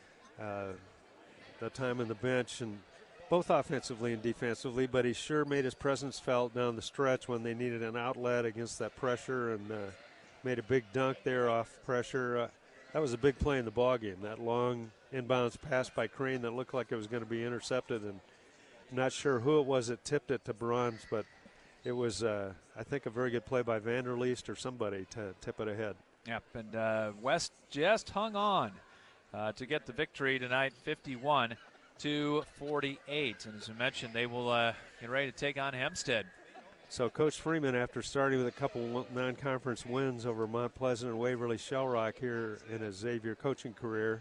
uh, the time on the bench, and both offensively and defensively, but he sure made his presence felt down the stretch when they needed an outlet against that pressure, and uh, made a big dunk there off pressure. Uh, that was a big play in the ball game, that long inbounds pass by Crane that looked like it was going to be intercepted, and I'm not sure who it was that tipped it to Bronze, but it was, uh, I think, a very good play by Vanderleest or somebody to tip it ahead. Yep, and uh, West just hung on uh, to get the victory tonight, fifty-one to forty-eight. And as I mentioned, they will uh, get ready to take on Hempstead. So Coach Freeman, after starting with a couple non-conference wins over Mount Pleasant and Waverly Shellrock here in his Xavier coaching career,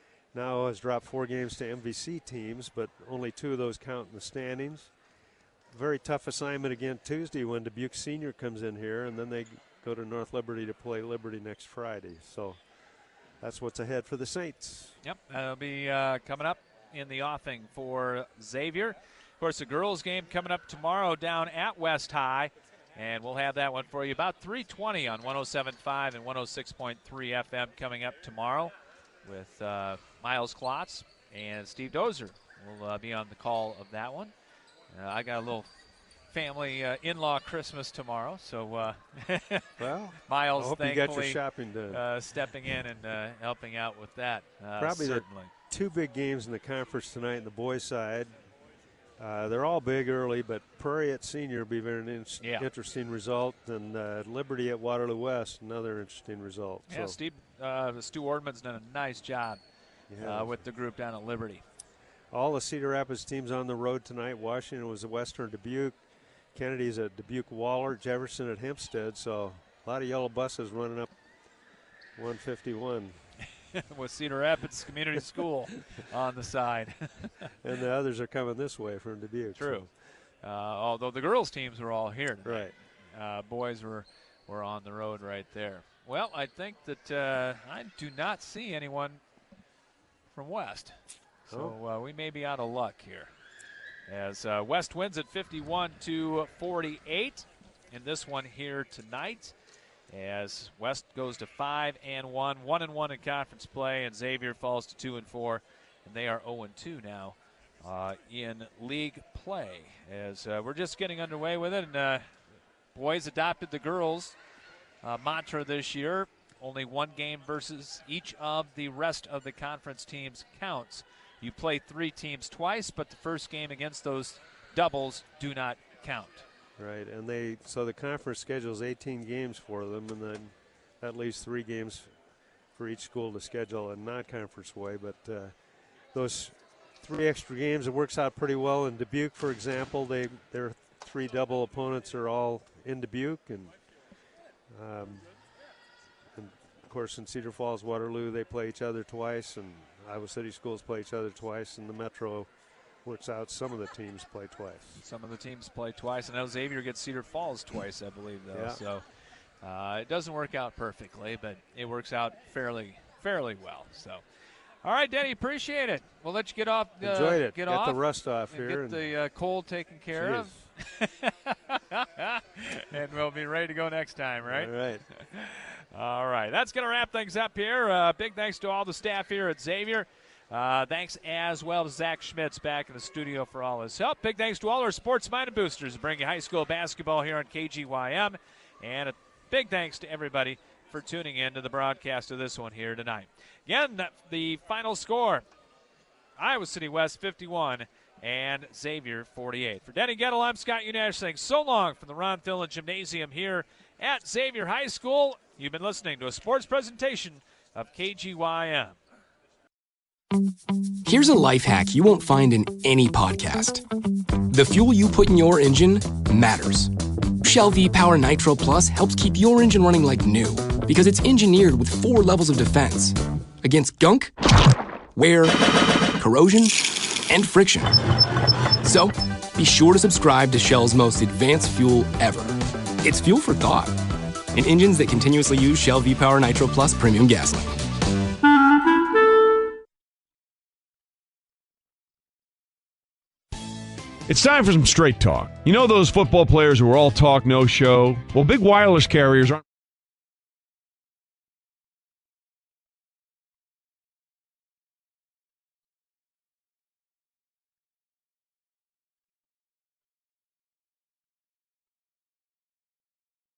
now has dropped four games to M V C teams, but only two of those count in the standings. Very tough assignment again Tuesday when Dubuque Senior comes in here, and then they go to North Liberty to play Liberty next Friday. So that's what's ahead for the Saints. Yep, that'll be uh, coming up in the offing for Xavier. Of course, the girls' game coming up tomorrow down at West High, and we'll have that one for you about three twenty on one oh seven point five and one oh six point three F M coming up tomorrow with uh, Miles Klotz and Steve Dozer will uh, be on the call of that one. Uh, I got a little family uh, in-law Christmas tomorrow, so uh, well, Miles, I hope you got your shopping done. Uh, stepping in and uh, helping out with that. Uh, Probably certainly. the two big games in the conference tonight on the boys' side. Uh, they're all big early, but Prairie at Senior will be very in- yeah. interesting result, and uh, Liberty at Waterloo West, another interesting result. Yeah, so. Steve, uh, Stu Ordman's done a nice job yeah. uh, with the group down at Liberty. All the Cedar Rapids teams on the road tonight. Washington was at Western Dubuque. Kennedy's at Dubuque Waller. Jefferson at Hempstead. So a lot of yellow buses running up one fifty-one. With Cedar Rapids Community School on the side. And the others are coming this way from Dubuque. True. So. Uh, although the girls' teams are all here tonight. Right. Uh, boys were, were on the road right there. Well, I think that uh, I do not see anyone from West. So uh, we may be out of luck here. As uh, West wins at fifty-one to forty-eight in this one here tonight. As West goes to five and one, one and one in conference play, and Xavier falls to two and four, and they are zero and two now uh, in league play. As uh, we're just getting underway with it, and uh, boys adopted the girls' uh, mantra this year: only one game versus each of the rest of the conference teams counts. You play three teams twice, but the first game against those doubles do not count. Right, and they so the conference schedules eighteen games for them, and then that leaves three games for each school to schedule in non-conference way. But uh, those three extra games, it works out pretty well. In Dubuque, for example, they their three double opponents are all in Dubuque, and, um, and of course in Cedar Falls, Waterloo, they play each other twice, and Iowa City schools play each other twice, and the Metro works out some of the teams play twice. Some of the teams play twice. I know Xavier gets Cedar Falls twice, I believe, though. Yeah. So Uh, it doesn't work out perfectly, but it works out fairly fairly well. So, all right, Denny, appreciate it. We'll let you get off. Uh, Enjoyed it. Get Got off the rust off and here. Get and the uh, cold taken care Jeez. of. And we'll be ready to go next time, right? All right. All right. That's going to wrap things up here. Uh, big thanks to all the staff here at Xavier. Uh, thanks as well to Zach Schmitz back in the studio for all his help. Big thanks to all our sports-minded boosters bringing high school basketball here on K G Y M. And a big thanks to everybody for tuning in to the broadcast of this one here tonight. Again, the final score, Iowa City West fifty-one and Xavier forty-eight. For Denny Gettle, I'm Scott Unash saying so long from the Ron Thillen Gymnasium here at Xavier High School. You've been listening to a sports presentation of K G Y M. Here's a life hack you won't find in any podcast. The fuel you put in your engine matters. Shell V-Power Nitro Plus helps keep your engine running like new because it's engineered with four levels of defense against gunk, wear, corrosion, and friction. So, be sure to subscribe to Shell's most advanced fuel ever. It's fuel for thought in engines that continuously use Shell V-Power Nitro Plus premium gasoline. It's time for some straight talk. You know those football players who are all talk, no show? Well, big wireless carriers aren't